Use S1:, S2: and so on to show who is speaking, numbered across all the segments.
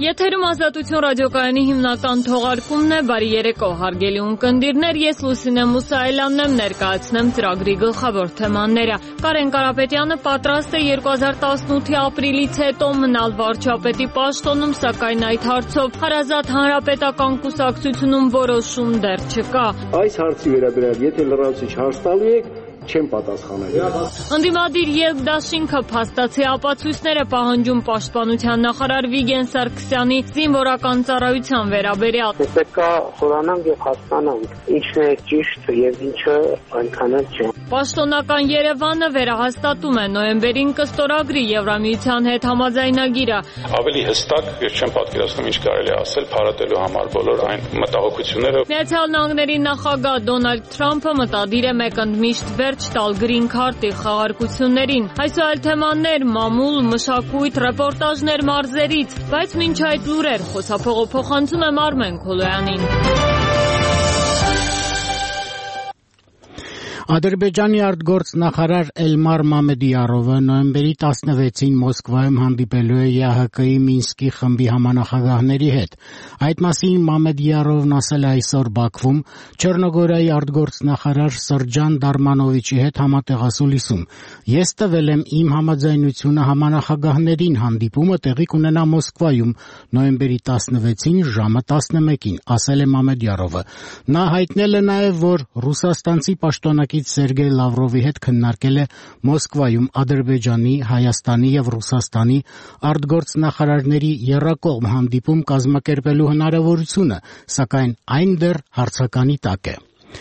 S1: Եթերում Ազատություն ռադիոկայանի հիմնական թողարկումն է, բարի երեկո հարգելի ունկնդիրներ, ես Լուսինե Մուսայելյանն եմ, ներկայացնեմ ծրագրի գլխավոր թեմաները։ Կարեն Կարապետյանը պատրաստ է 2018-ի ապրիլից հետո մնալ վարչապետի պաշտոնում, սակայն այդ հարցով հարազատ հանրապետական կուսակցությունում որոշում դեռ չկա։
S2: Այս հարցի վերաբերյալ եթե լրացուցիչ հարց տալու եք, չեմ պատասխանել։
S1: Ընդդիմադիր երկդաշինքը փաստացի ապացույցներ է պահանջում պաշտպանության նախարար Վիգեն Սարգսյանի զինվորական ծառայության վերաբերյալ։
S3: Պետք է խորանանք եւ հասկանանք ինչն է ճիշտ եւ ինչը այնքան չէ։
S1: Պաշտոնական Երևանը վերահաստատում է նոյեմբերին կստորագրի Եվրամիության հետ համաձայնագիրը։
S4: Ավելի հստակ ես չեմ պատկերացնում ինչ կարելի է ասել փարատելու համար բոլոր այն մտահոգությունները։
S1: Միացյալ Նահանգների նախագահ Դոնալդ Թրամփը մտադիր է մեկընդմիշտ վերջ տալ գրին քարտի խաղարկություններին։ Այսօր այլ թեմաներ, մամուլ, մշակույթ, ռեպորտաժներ մարզերից, բայց մինչ այդ լուրեր խոսափողը փոխանցում եմ Արմեն Քոլոյանին։
S5: Ադրբեջանի արտգործնախարար Էլմար Մամեդիարովը նոյեմբերի 16-ին Մոսկվայում հանդիպելու է ԵԱՀԿ-ի Մինսկի խմբի համանախագահների հետ։ Այդ մասին Մամեդիարովն ասել է այսօր Բաքվում Չեռնոգորիայի արտգործնախարար Սրջան Դարմանովիչի հետ համատեղասուլիսում։ Ես տվել եմ իմ համաձայնությունը համանախագահներին, հանդիպումը տեղի կունենա Մոսկվայում նոյեմբերի 16-ին ժամը 11-ին, ասել է Մամեդիարովը։ Նա հայտնել է նաև, որ ռուսաստանցի պաշտոնակից Սերգեյ Լավրովի հետ քննարկել է Մոսկվայում Ադրբեջանի, Հայաստանի եւ Ռուսաստանի արտգործնախարարների եռակողմ հանդիպում կազմակերպելու հնարավորությունը, սակայն այն դեռ հարցականի տակ է։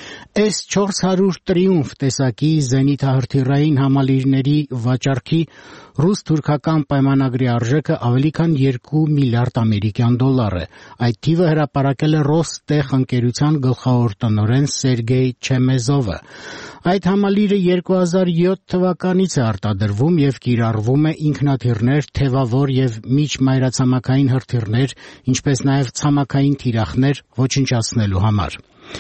S5: S-400 Տրիումֆ տեսակի զենիթահրթիռային համալիրների վաճառքի ռուս-թուրքական պայմանագրի արժեքը ավելի քան 2 միլիարդ ամերիկյան դոլար է։ Այդ թիվը հրապարակել է Ռոստեխ ընկերության գլխավոր տնօրեն Սերգեյ Չեմեզովը։ Այդ համալիրը 2007 թվականից է արտադրվում եւ կիրառվում է ինքնաթիռներ, թևավոր եւ միջմայրացամաքային հրթիռներ, ինչպես նաեւ ցամաքային թիրախներ ոչնչացնելու համար։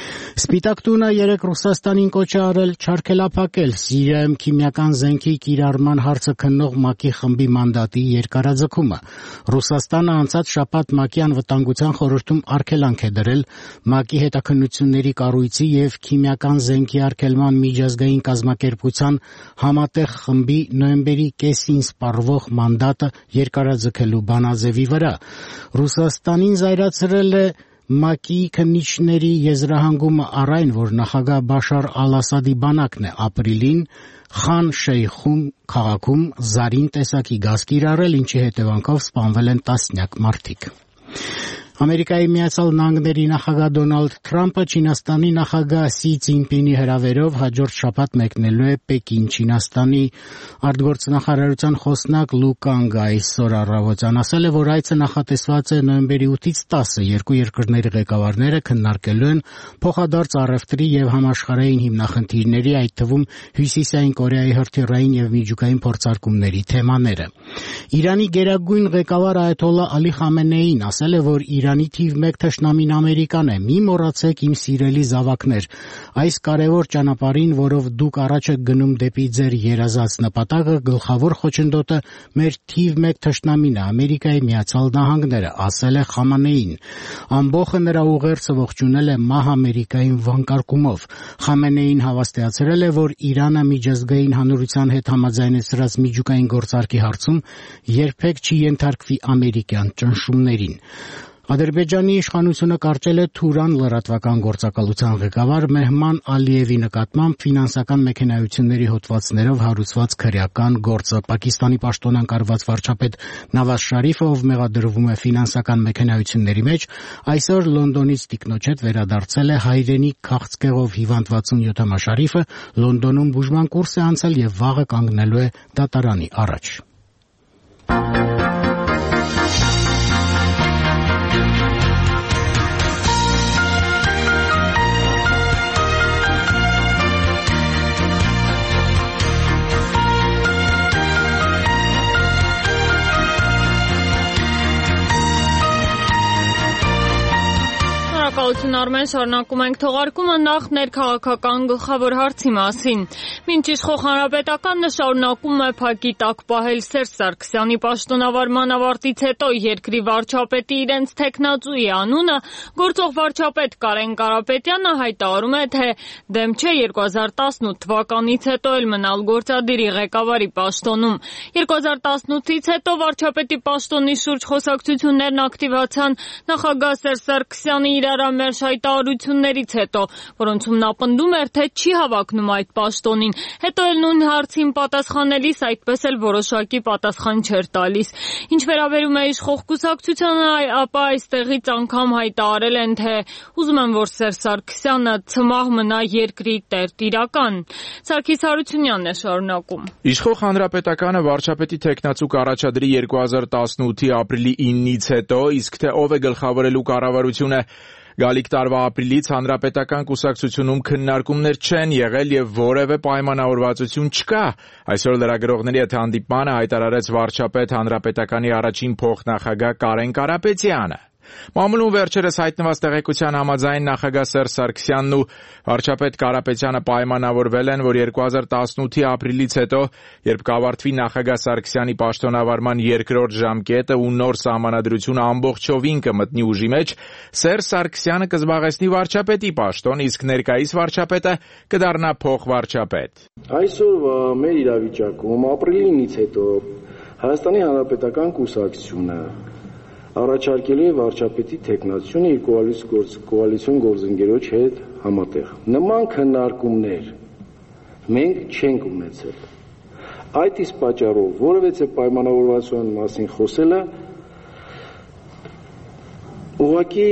S5: Սպիտակ տունը երեկ Ռուսաստանին կոչ է արել չարգելափակել Սիրիայում քիմիական զենքի կիրառման հարցը քննող ՄԱԿ-ի խմբի մանդատի երկարաձգումը։ Ռուսաստանը անցած շաբաթ ՄԱԿ-ի անվտանգության խորհրդում արգելանք է դրել ՄԱԿ-ի հետաքննությունների կառույցի եւ քիմիական զենքի արգելման միջազգային կազմակերպության համատեղ խմբի նոյեմբերի կեսին սպառվող մանդատը երկարաձգելու բանաձևի վրա։ Ռուսաստանին զայրացրել է ՄԱԿ-ի քննիչների եզրահանգումը առ այն, որ նախագահ Բաշար Ալ-Ասադի բանակն է ապրիլին Խան Շեյխում քաղաքում Զարին տեսակի գազ կիրառել, ինչի հետևանքով սպանվել են տասնյակ մարդիկ։ Ամերիկայի Միացյալ Նահանգների նախագահ Դոնալդ Թրամփը Չինաստանի նախագահ Սի Ցզինպինի հրավերով հաջորդ շաբաթ մեկնելու է Պեկին։ Չինաստանի արտգործնախարարության խոսնակ Լու Կանգը այսօր առավոտյան ասել է, որ այցը նախատեսված է նոյեմբերի 8-ից 10-ը։ Երկու երկրների ղեկավարները քննարկելու են փոխադարձ առևտրի եւ համաշխարհային հիմնախնդիրների, այդ թվում Հյուսիսային Կորեայի հրթիռային եւ միջուկային փորձարկումների թեմաները։ Իրանի գերագույն ղեկավար Այաթոլլա Ալի Խամենեին ասել է, որ Իրանի թիվ 1 թշնամին Ամերիկան է։ Մի մոռացեք իմ սիրելի զավակներ, այս կարևոր ճանապարհին, որով դուք առաջ եք գնում դեպի ձեր երազած նպատակը, գլխավոր խոչընդոտը մեր թիվ 1 թշնամին է, Ամերիկայի Միացյալ Նահանգները, ասել է Խամենեին։ Ամբողջը նրա ուղերձը ողջունել է մահ Ամերիկային վանկարկումով։ Խամենեին հավաստիացրել է, որ Իրանը միջազգային հանրության հետ համաձայնեցրած միջուկային գործարքի հարցում երբեք չի ենթարկվի ամերիկյան ճնշումներին։ Ադրբեջանի իշխանությունը կարճել է Թուրան լրատվական գործակալության ղեկավար Մեհման Ալիևի նկատմամբ ֆինանսական մեքենայությունների հոդվածներով հարուցված քրեական գործը։ Պակիստանի պաշտոնյան կարգված վարչապետ Նավազ Շարիֆը, ով մեղադրվում է ֆինանսական մեքենայությունների մեջ, այսօր Լոնդոնից տիկնոջ հետ վերադարձել է հայրենի քաղցկեղով հիվանդ 67 Շարիֆը Լոնդոնում բուժման կուրս է անցել եւ վաղը կանգնելու է դատարանի առաջ։
S1: Բարեկամություն Արմեն, շարունակում ենք թողարկումը նախ ներքաղաքական գլխավոր հարցի մասին։ Մինչ իշխող Հանրապետականը շարունակում է փակի տակ պահել Սերժ Սարգսյանի պաշտոնավարման ավարտից հետո երկրի վարչապետի իրենց թեկնածուի անունը, գործող վարչապետ Կարեն Կարապետյանը հայտարարում է, թե դեմ չէ 2018 թվականից հետո էլ մնալ գործադիրի ղեկավարի պաշտոնում։ 2018-ից հետո վարչապետի պաշտոնի շուրջ խոսակցություններն ակտիվացան նախագահ Սերժ Սարգսյանի իրարամերժ հայտարարություններից հետո, որոնցում նա պնդում էր, թե չի հավակնում այդ պաշտոնին։ Հետո էլ նույն հարցին պատասխանելիս այդպես էլ որոշակի պատասխան չէր տալիս։ Ինչ վերաբերում է իշխող կուսակցությանը, ապա այստեղից անգամ հայտարարել են, թե ուզում են, որ Սերժ Սարգսյանը ցմահ մնա երկրի տերտիրական։ Սարգիս Հարությունյանն է շարունակում։
S6: Իշխող Հանրապետականը վարչապետի թեկնածու կառաջադրի 2018-ի ապրիլի 9-ից հետո, իսկ թե ով է գլխավորելու կառավարությունը գալիք տարվա ապրիլից Հանրապետական կուսակցությունում քննարկումներ չեն եղել եւ որևէ պայմանավորվածություն չկա։ Այսօր լրագրողների հետ հանդիպմանը հայտարարեց վարչապետ Հանրապետականի առաջին փոխնախագահ Կարեն Կարապետյանը։ Մամուլում վերջերս հայտնված տեղեկության համաձայն նախագահ Սերժ Սարգսյանն ու վարչապետ Կարապետյանը պայմանավորվել են, որ 2018-ի ապրիլից հետո, երբ կավարտվի նախագահ Սարգսյանի պաշտոնավարման երկրորդ ժամկետը ու նոր սահմանադրությունը ամբողջովին կմտնի ուժի մեջ, Սերժ Սարգսյանը կզբաղեցնի վարչապետի պաշտոն, իսկ ներկայիս վարչապետը կդառնա փոխվարչապետ։
S2: Այսօր մեր իրավիճակում ապրիլի 9-ից հետո Հայաստանի Հանրապետական կուսակցությունը առաջարկել է վարչապետի թեկնածությունը իր կոալիցիոն գործընկերոջ հետ համատեղ։ Նման քննարկումներ մենք չենք ունեցել։ Այդ իսկ պատճառով որևէ պայմանավորվածության մասին խոսելը ուղղակի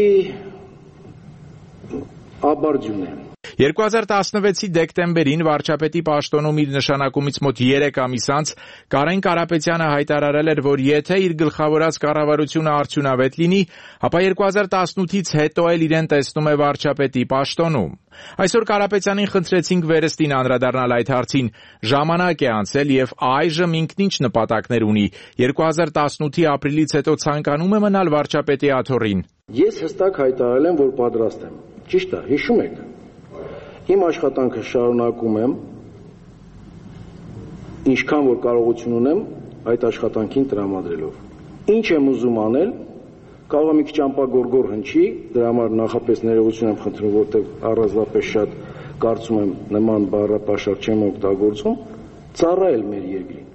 S2: աբարդյուն է։
S6: 2016-ի դեկտեմբերին վարչապետի պաշտոնում իր նշանակումից մոտ 3 ամիս անց Կարեն Կարապետյանը հայտարարել էր, որ եթե իր գլխավորած կառավարությունը արդյունավետ լինի, ապա 2018-ից հետո էլ իրեն տեսնում է վարչապետի պաշտոնում։ Այսօր Կարապետյանին խնդրեցինք վերստին անդրադառնալ այդ հարցին։ Ժամանակ է անցել եւ այժմ ինքն ինչ նպատակներ ունի։ 2018-ի ապրիլից հետո ցանկանում է մնալ վարչապետի աթոռին։
S2: Ես հստակ հայտարարել եմ, որ պատրաստ եմ։ Ճիշտ է, հիշում եք։ Իմ աշխատանքը շարունակում եմ, ինչքան որ կարողություն ունեմ այդ աշխատանքին տրամադրելով։ Ինչ եմ ուզում անել, կարող եմ մի քիչ ճամպագորգոր հնչի, դրա համար նախապես ներողություն եմ խնդրում, որտեղ առանձնապես շատ կարծում եմ նման բառապաշար չեմ օգտագործում, ծառայել մեր երկրին։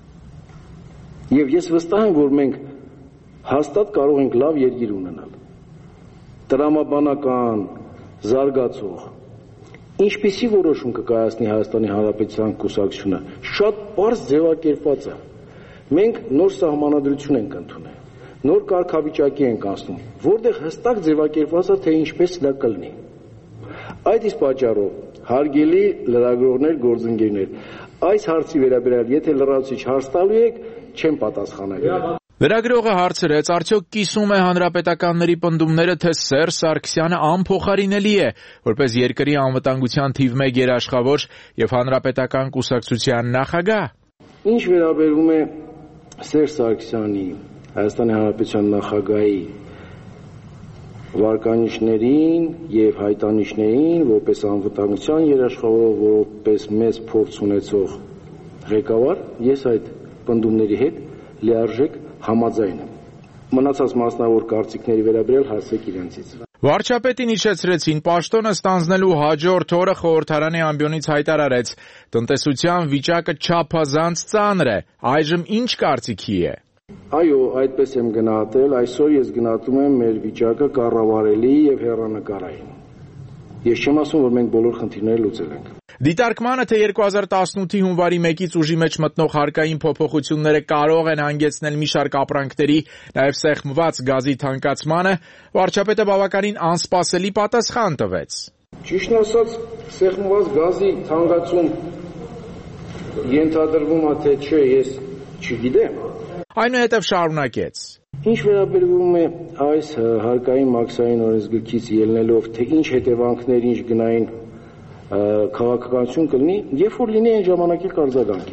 S2: Եվ ես վստահ եմ, որ մենք հաստատ կարող ենք լավ երկիր ունենալ։ Տրամաբանական, զարգացող Ինչպիսի որոշում կկայացնի Հայաստանի Հանրապետության կուսակցությունը, շատ պարզ ձևակերպված է։ Մենք նոր սահմանադրություն ենք ընդունել, նոր կարգավիճակի ենք անցնում, որտեղ հստակ ձևակերպված է, թե ինչպես դա կլինի։ Այդ իսկ պատճառով, հարգելի լրագրողներ, գործընկերներ, այս հարցի վերաբերյալ, եթե լրացուցիչ հարց տալու եք, չեմ պատասխանելու։
S6: Լրագրողը հարցրեց, արդյոք կիսում է հանրապետականների պնդումները, թե Սերժ Սարգսյանը անփոխարինելի է, որպես երկրի անվտանգության թիվ 1 երաշխավոր եւ հանրապետական կուսակցության նախագահ։
S2: Ինչ վերաբերում է Սերժ Սարգսյանի, Հայաստանի Հանրապետության նախագահի վարկանիշներին եւ հայտանիշներին, որպես անվտանգության երաշխավոր, որպես մեծ փորձ ունեցող ղեկավար, ես այդ պնդումների հետ լիարժեք համաձայն եմ։ Մնացած մասնավոր կարծիքների վերաբերյալ հասեք իրենցից։
S6: Վարչապետին իջեցրեցին, պաշտոնը ստանձնելու հաջորդ օրը խորհրդարանի ամբիոնից հայտարարեց. տնտեսության վիճակը չափազանց ծանր է, այժմ ինչ կարծիքի է։
S2: Այո, այդպես եմ գնահատել, այսօր ես գնահատում եմ մեր վիճակը կառավարելի եւ հեռանկարային։ Ես չեմ ասում, որ մենք բոլոր խնդիրները լուծել ենք։
S6: Դիտարկմանը, թե 2018-ի հունվարի 1-ից ուժի մեջ մտնող հարկային փոփոխությունները կարող են հանգեցնել մի շարք ապրանքների, նաև սեղմված գազի թանկացմանը, վարչապետը բավականին անսպասելի պատասխան տվեց։
S2: Ճիշտն ասած, սեղմված գազի թանկացում ենթադրվում է, թե չէ, ես չգիտեմ։
S6: Այնուհետև շարունակեց.
S2: Ինչ վերաբերվում է այս հարկային մաքսային օրենսգրքից ելնելով, թե ինչ հետևանքներ, ինչ գնային քաղաքականություն կլինի, երբ որ լինի այն ժամանակի կարձագանքենք։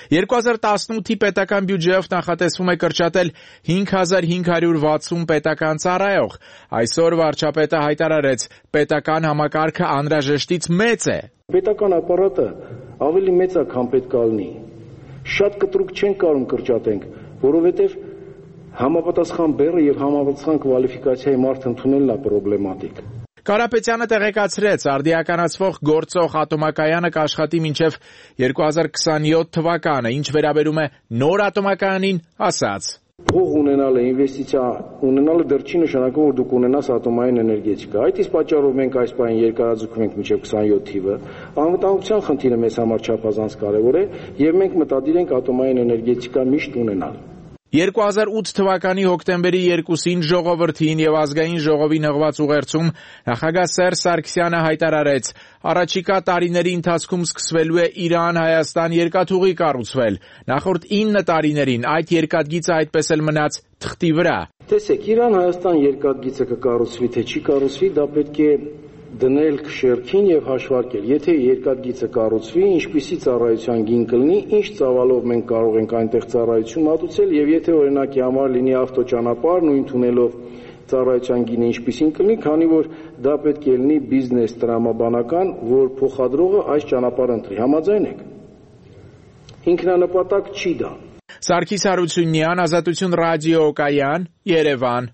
S6: 2018-ի պետական բյուջեով նախատեսվում է կրճատել 5560 պետական ծառայող։ Այսօր վարչապետը հայտարարեց, պետական համակարգը անհրաժեշտից մեծ է։
S2: Պետական ապարատը ավելի մեծ է, քան պետք է լինի։ Շատ կտրուկ չեն կարող կրճատենք, որովհետև համապատասխան բեռը եւ համապատասխան կվալիֆիկացիայի մարդ ընդունելն է պրոբլեմատիկ։
S6: Կարապետյանը տեղեկացրեց, արդիականացվող գործող ատոմակայանը կաշխատի մինչև 2027 թվականը, ինչ վերաբերում է նոր ատոմակայանին, ասաց.
S2: Փող ունենալը, ինվեստիցիա ունենալը դեռ չի նշանակում, որ դուք ունենաս ատոմային էներգետիկա։ Այդ իսկ պատճառով մենք այս պահին երկարաձգում ենք մինչև 27 թիվը։ Անվտանգության խնդիրը մեզ համար չափազանց կարևոր է եւ մենք մտադիր ենք ատոմային էներգետիկա միշտ ունենալ։
S6: 2008 թվականի հոկտեմբերի 2-ին ժողովրդին եւ ազգային ժողովին հղված ուղերձում նախագահ Սերժ Սարգսյանը հայտարարեց. առաջիկա տարիների ընթացքում սկսվելու է Իրան-Հայաստան երկաթուղի կառուցվել։ Նախորդ 9 տարիներին այդ երկաթգիծը այդպես էլ մնաց թղթի վրա։
S2: Տեսեք, Իրան-Հայաստան երկաթգիծը կկառուցվի թե չի կառուցվի, դա պետք է դնել շերքին եւ հաշվարկել։ Եթե երկաթգիծը կառուցվի, ինչպիսի ծառայության գին կլինի, ինչ ծավալով մենք կարող ենք այնտեղ ծառայություն մատուցել եւ եթե օրինակի համար լինի ավտոճանապարհ, նույն թունելով ծառայության գինը ինչպիսին կլինի, քանի որ դա պետք է լինի բիզնես տրամաբանական, որ փոխադրողը այս ճանապարհը ընտրի։ Համաձայն եք։ Ինքնանպատակ չի դա։
S6: Սարգիս Հարությունյան, Ազատություն ռադիոկայան, Երևան։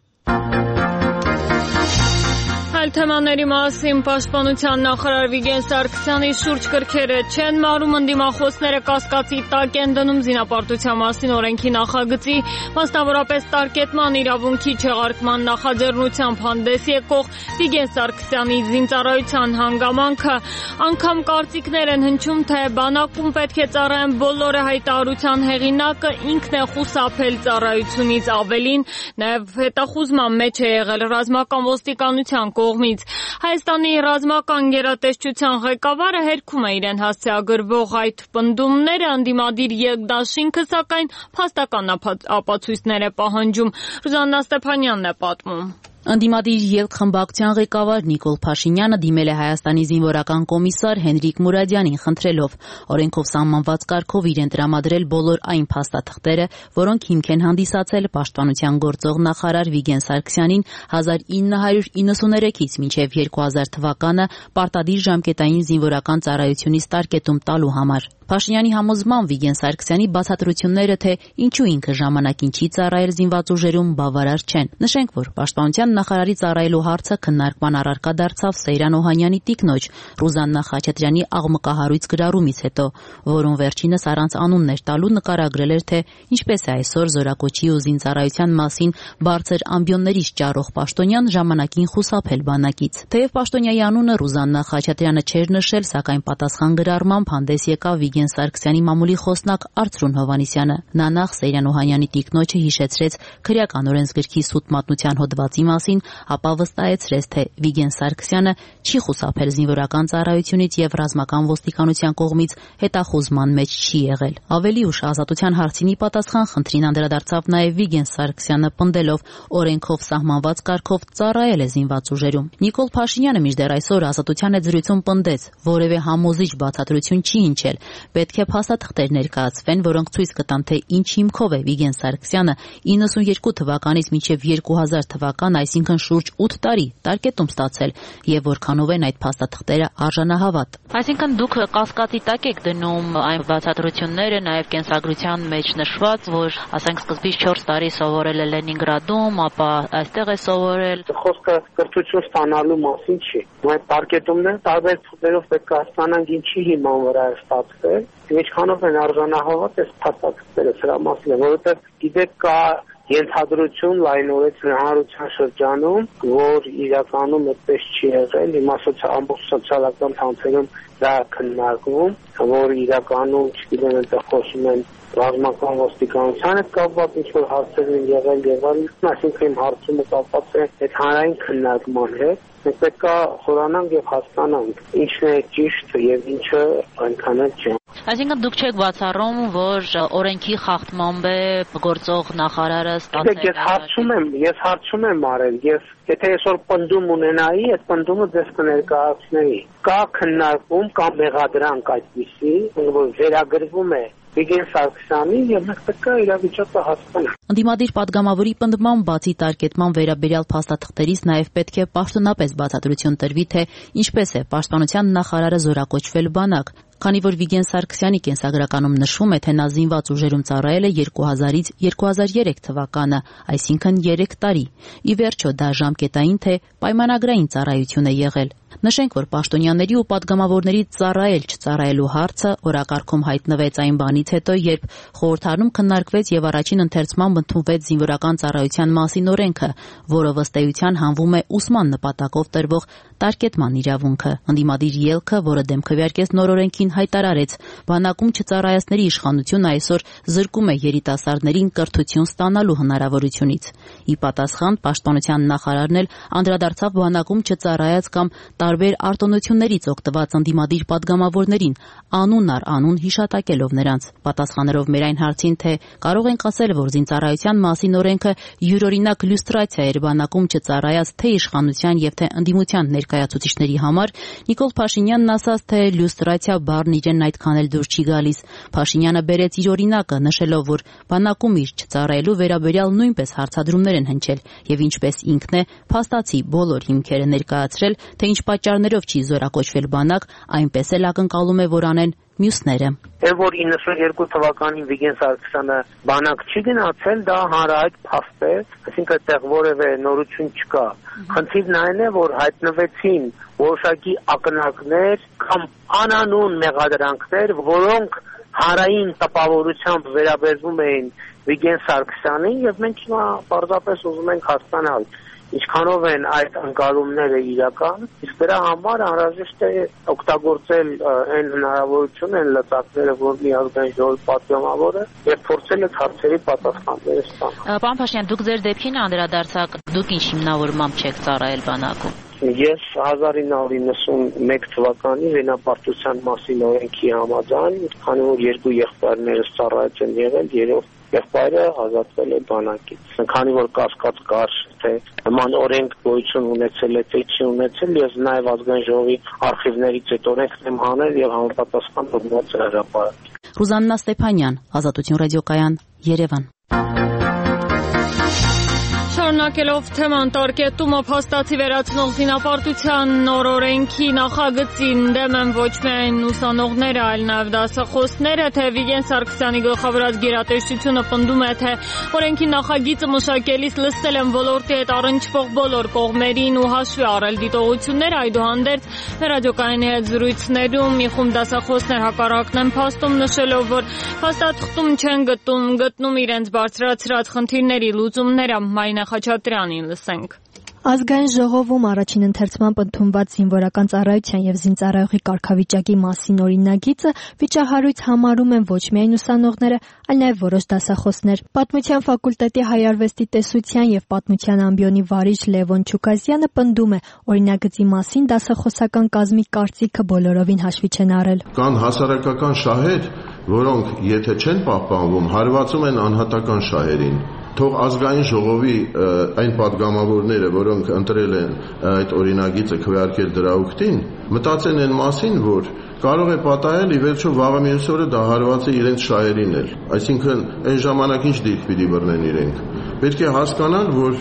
S1: Այլ թեմաների մասին պաշտպանության նախարար Վիգեն Սարգսյանի շուրջ կրքերը չեն մարում, ընդդիմախոսները կասկածի տակ են դնում զինապարտության մասին օրենքի նախագծի, մասնավորապես տարկետման իրավունքի չեղարկման նախաձեռնությամբ հանդես եկող Վիգեն Սարգսյանի զինծառայության հանգամանքը, անգամ կարծիքներ են հնչում, թե բանակում պետք է ծառայեն բոլորը, հայտարարության հեղինակը ինքն է խուսափել ծառայությունից ավելին, նաև հետախուզման մեջ է եղել ռազմական ոստիկանության կողմից։ Հայաստանի ռազմական գերատեսչության ղեկավարը հերքում է իրեն հասցեագրվող այդ պնդումները, ընդդիմադիր երկդաշինքը սակայն փաստական ապացույցներ է պահանջում։ Ռուզաննա Ստեփանյանն է պատմում։
S7: Ընդդիմադիր ելք-խմբակցության ղեկավար Նիկոլ Փաշինյանը դիմել է Հայաստանի զինվորական կոմիսար Հենրիկ Մուրադյանին խնդրելով օրենքով սահմանված կարգով իրեն տրամադրել բոլոր այն փաստաթղթերը, որոնք հիմք են հանդիսացել պաշտպանության գործող նախարար Վիգեն Սարգսյանին 1993-ից մինչև 2000 թվականը պարտադիր ժամկետային զինվորական ծառայությունից տարկետում տալու համար։ Փաշինյանի համոզմամբ Վիգեն Սարգսյանի բացատրությունները, թե ինչու ինքը ժամանակին չի ծառայել զինված ուժերում, բավարար չեն։ Նշենք, որ պաշտպանության նախարարի ծառայելու հարցը քննարկման առարկա դարձավ Սեյրան Օհանյանի տիկնոջ Ռուզաննա Խաչատրյանի աղմկահարույց գրառումից հետո, որում վերջինս առանց անուններ տալու նկարագրել էր, թե ինչպես է այսօր զորակոչի ու զինծառայության մասին բարձր ամբիոններից ճառող պաշտոնյան ժամանակին խուսափել բանակից։ Թեև պաշտոնյայի անունը Ռուզաննա Խաչատրյանը չէր նշել, սակայն պատասխան գրառմամբ հանդես եկավ Վիգեն Սարգսյանի մամուլի խոսնակ Արծրուն Հովհաննիսյանը։ Նա նախ Սեյրան Օհանյանի տիկնոջը հիշեցրեց քրեական օրենսգրքի սուտ մատնության հոդվածի մասին, ապա վստահեցրեց, թե Վիգեն Սարգսյանը չի խուսափել զինվորական ծառայությունից եւ ռազմական ոստիկանության կողմից հետախուզման մեջ չի եղել։ Ավելի ուշ Ազատության հարցինի պատասխան խնդրին անդրադարձավ նաեւ Վիգեն Սարգսյանը, պնդելով օրենքով սահմանված կարգով ծառայել է զինված ուժերում։ Նիկոլ Փաշինյանը մինչդեռ այսօր Ազատության հետ զրույցում պնդեց, որևէ համոզիչ բացատրություն չի հնչել։ Պետք է փաստաթղթեր ներկայացվեն, որոնք ցույց կտան, թե ինչ հիմքով է Վիգեն Սարգսյանը 92 թվականից մինչև 2000 թվական, այսինքն շուրջ 8 տարի տարկետում ստացել եւ որքանով են այդ փաստաթղթերը արժանահավատ։ Այսինքն դուք կասկածի տակ եք դնում այն բացատրությունները, նաեւ կենսագրության մեջ նշված, որ ասենք սկզբից 4 տարի սովորել է Լենինգրադում, ապա այստեղ է սովորել։
S3: Խոսքը կրթություն ստանալու մասին չի։ Այդ տարկետումները տարբեր փուլերով պետք է ստանանք ինչի հիման վրա է ստացվել, ինչքանով են արժանահավատ այս փաստաթղթերը, սրա մասին, որովհետեւ գիտեք կա ենթադրություն լայնորեն հանրության շրջանում, որ իրականում այդպես չի եղել, հիմա ամբողջ սոցիալական ցանցերում դա քննարկվում, որ իրականում, չգիտեմ, այնտեղ խոսում են ռազմական ոստիկանության հետ կապված ինչ-որ հարցեր են եղել եւ այլն, այսինքն հարցումը կապված է այդ հանրային քննարկման հետ։ Մենք պետք է խորանանք եւ հասկանանք ինչն է ճիշտ եւ ինչը այնքան էլ չէ։
S7: Այսինքն դուք չեք բացառում, որ օրենքի խախտմամբ է գործող նախարարը ստացել։
S3: Ես հարցում եմ արել, ես եթե այսօր պնդում ունենայի, այդ պնդումը ձեզ կներկայացնեի։ Կա քննարկում կամ մեղադրանք այդպիսի, որ վերագրվում է Վիգեն Սարգսյանին եւ մենք պետք է իրավիճակը հասկանանք։
S7: Ընդդիմադիր падգամավորի պնդմամբ բացի տարկետման վերաբերյալ փաստաթղթերից նաև պետք է պաշտոնապես բացատրություն տրվի, թե ինչպես է պաշտպանության նախարարը զորակոչվել բանակ, քանի որ Վիգեն Սարգսյանի կենսագրականում նշվում է, թե նա զինված ուժերում ծառայել է 2000-ից 2003 թվականը, այսինքն 3 տարի։ Ի վերջո դա ժամկետային թե պայմանագրային ծառայություն է եղել։ Նշենք, որ պաշտոնյաների ու падգամավորների ծառայել-չծառայելու հարցը օրակարգում հայտնվեց այն բանից հետո, երբ խորհրդարանում քննարկվեց եւ առաջին ընթերցմամբ ընդունվեց զինվորական ծառայության մասին օրենքը, որը ըստ էության հանվում է ուսման նպատակով տրվող տարկետման իրավունքը։ Ընդդիմադիր ելքը, որը դեմ քվեարկեց նոր օրենքին, հայտարարեց, բանակում չծառայածների իշխանությունը այսօր զրկում է երիտասարդներին կրթություն ստանալու հնարավորությունից։ Ի պատասխան պաշտպանության նախարարն էլ անդրադարձավ բանակում չծառայած կամ տարբեր արտոնություններից օգտված ընդդիմադիր падգամավորներին, անուն առ անուն հիշատակելով նրանց։ Պատասխանելով մեր այն հարցին, թե կարող ենք ասել, որ զինծառայության մասին օրենքը յուրօրինակ լյուստրացիա էր բանակում չծառայած թե իշխանության եւ թե ընդդիմության ներկայացուցիչների համար, Նիկոլ Փաշինյանն ասաց, թե լյուստրացիա բառն իրեն այդքան էլ դուր չի գալիս։ Փաշինյանը բերեց իր օրինակը, նշելով, որ բանակում իր չծառայելու վերաբերյալ նույնպես հարցադրումներ են հնչել եւ ինչպես ինքն է փաստացի բոլոր հիմքերը ներկայացրել, թե ինչ պատճառներով չի զորակոչվել բանակ, այնպես էլ ակնկալում է, որ անեն մյուսները։
S3: Որ 92 թվականին Վիգեն Սարգսյանը բանակ չի գնացել, դա հանրահայտ փաստ է, այսինքն այդտեղ որևէ նորություն չկա։ Խնդիրն այն է, որ հայտնվեցին որոշակի ակնարկներ կամ անանուն մեղադրանքներ, որոնք հանրային տպավորությամբ վերաբերվում էին Վիգեն Սարգսյանին, եւ մենք հիմա պարզապես ուզում ենք հասկանալ ինչքանով են այդ ընկալումները իրական, իսկ դրա համար անհրաժեշտ է օգտագործել այն հնարավորությունը, այն լծակները, որ Միազգային ժողովի պատգամավորը եւ փորձել այդ հարցերի պատասխանները ստանալ։
S7: Պարոն Փաշինյան, դուք ձեր դեպքին անդրադարձաք, դուք ինչ հիմնավորմամբ չեք ծառայել բանակում։
S3: Ես 1991 թվականի Վենապարտության մասին օրենքի համաձայն, քանի որ երկու եղբայրներս ծառայած են եղել, երրորդ եղբայրը ազատվել է բանակից։ Քանի որ կասկած կար, թե նման օրենք գոյություն ունեցել է, թե չի ունեցել, ես նաև ազգային ժողովի արխիվներից այդ օրենքն եմ հանել եւ համապատասխան դիմաց հրապարակել։
S7: Ռուզաննա Ստեփանյան, Ազատություն ռադիոկայան, Երևան։
S1: Շարունակելով թեման տարկետումը փաստացի վերացնող զինապարտության նոր օրենքի նախագծին դեմ են ոչ միայն ուսանողները, այլ նաև դասախոսները, թե Վիգեն Սարգսյանի գլխավորած գերատեսչությունը պնդում է, թե օրենքի նախագիծը մշակելիս լսել են ոլորտի հետ առնչվող բոլոր կողմերին ու հաշվի առել դիտողությունները, այդուհանդերձ ռադիոկայանի հետ զրույցներում մի խումբ դասախոսներ հակառակն են փաստում, նշելով, որ փաստաթղթում չեն գտնում իրենց բարձրացրած խնդիրների լուծումները։ Մարինա Խաչատրյանին լսենք։
S8: Ազգային ժողովում առաջին ընթերցմամբ ընդունված զինվորական ծառայության եւ զինծառայողի կարգավիճակի մասին օրինագիծը վիճահարույց համարում են ոչ միայն ուսանողները, այլ նաեւ որոշ դասախոսներ։ Պատմության ֆակուլտետի հայարվեստի տեսության եւ պատմության ամբիոնի վարիչ Լևոն Չուկազյանը պնդում է, օրինագծի մասին դասախոսական կազմի կարծիքը բոլորովին հաշվի չեն առել։
S9: Կան հասարակական շահեր, որոնք եթե չեն պահպանվում, հարվածում են անհատական շահերին։ Թող ազգային ժողովի այն падգամավորները, որոնք ընտրել են այդ օրինագիծը քվեարկել դրա ուխտին, մտածեն այն մասին, որ կարող է պատահել ի վերջո վաղը մյուս օրը դա հարված է իրենց շահերին էլ։ Այսինքն այն ժամանակ ինչ դիրք պիտի բռնեն իրենք։ Պետք է հասկանալ, որ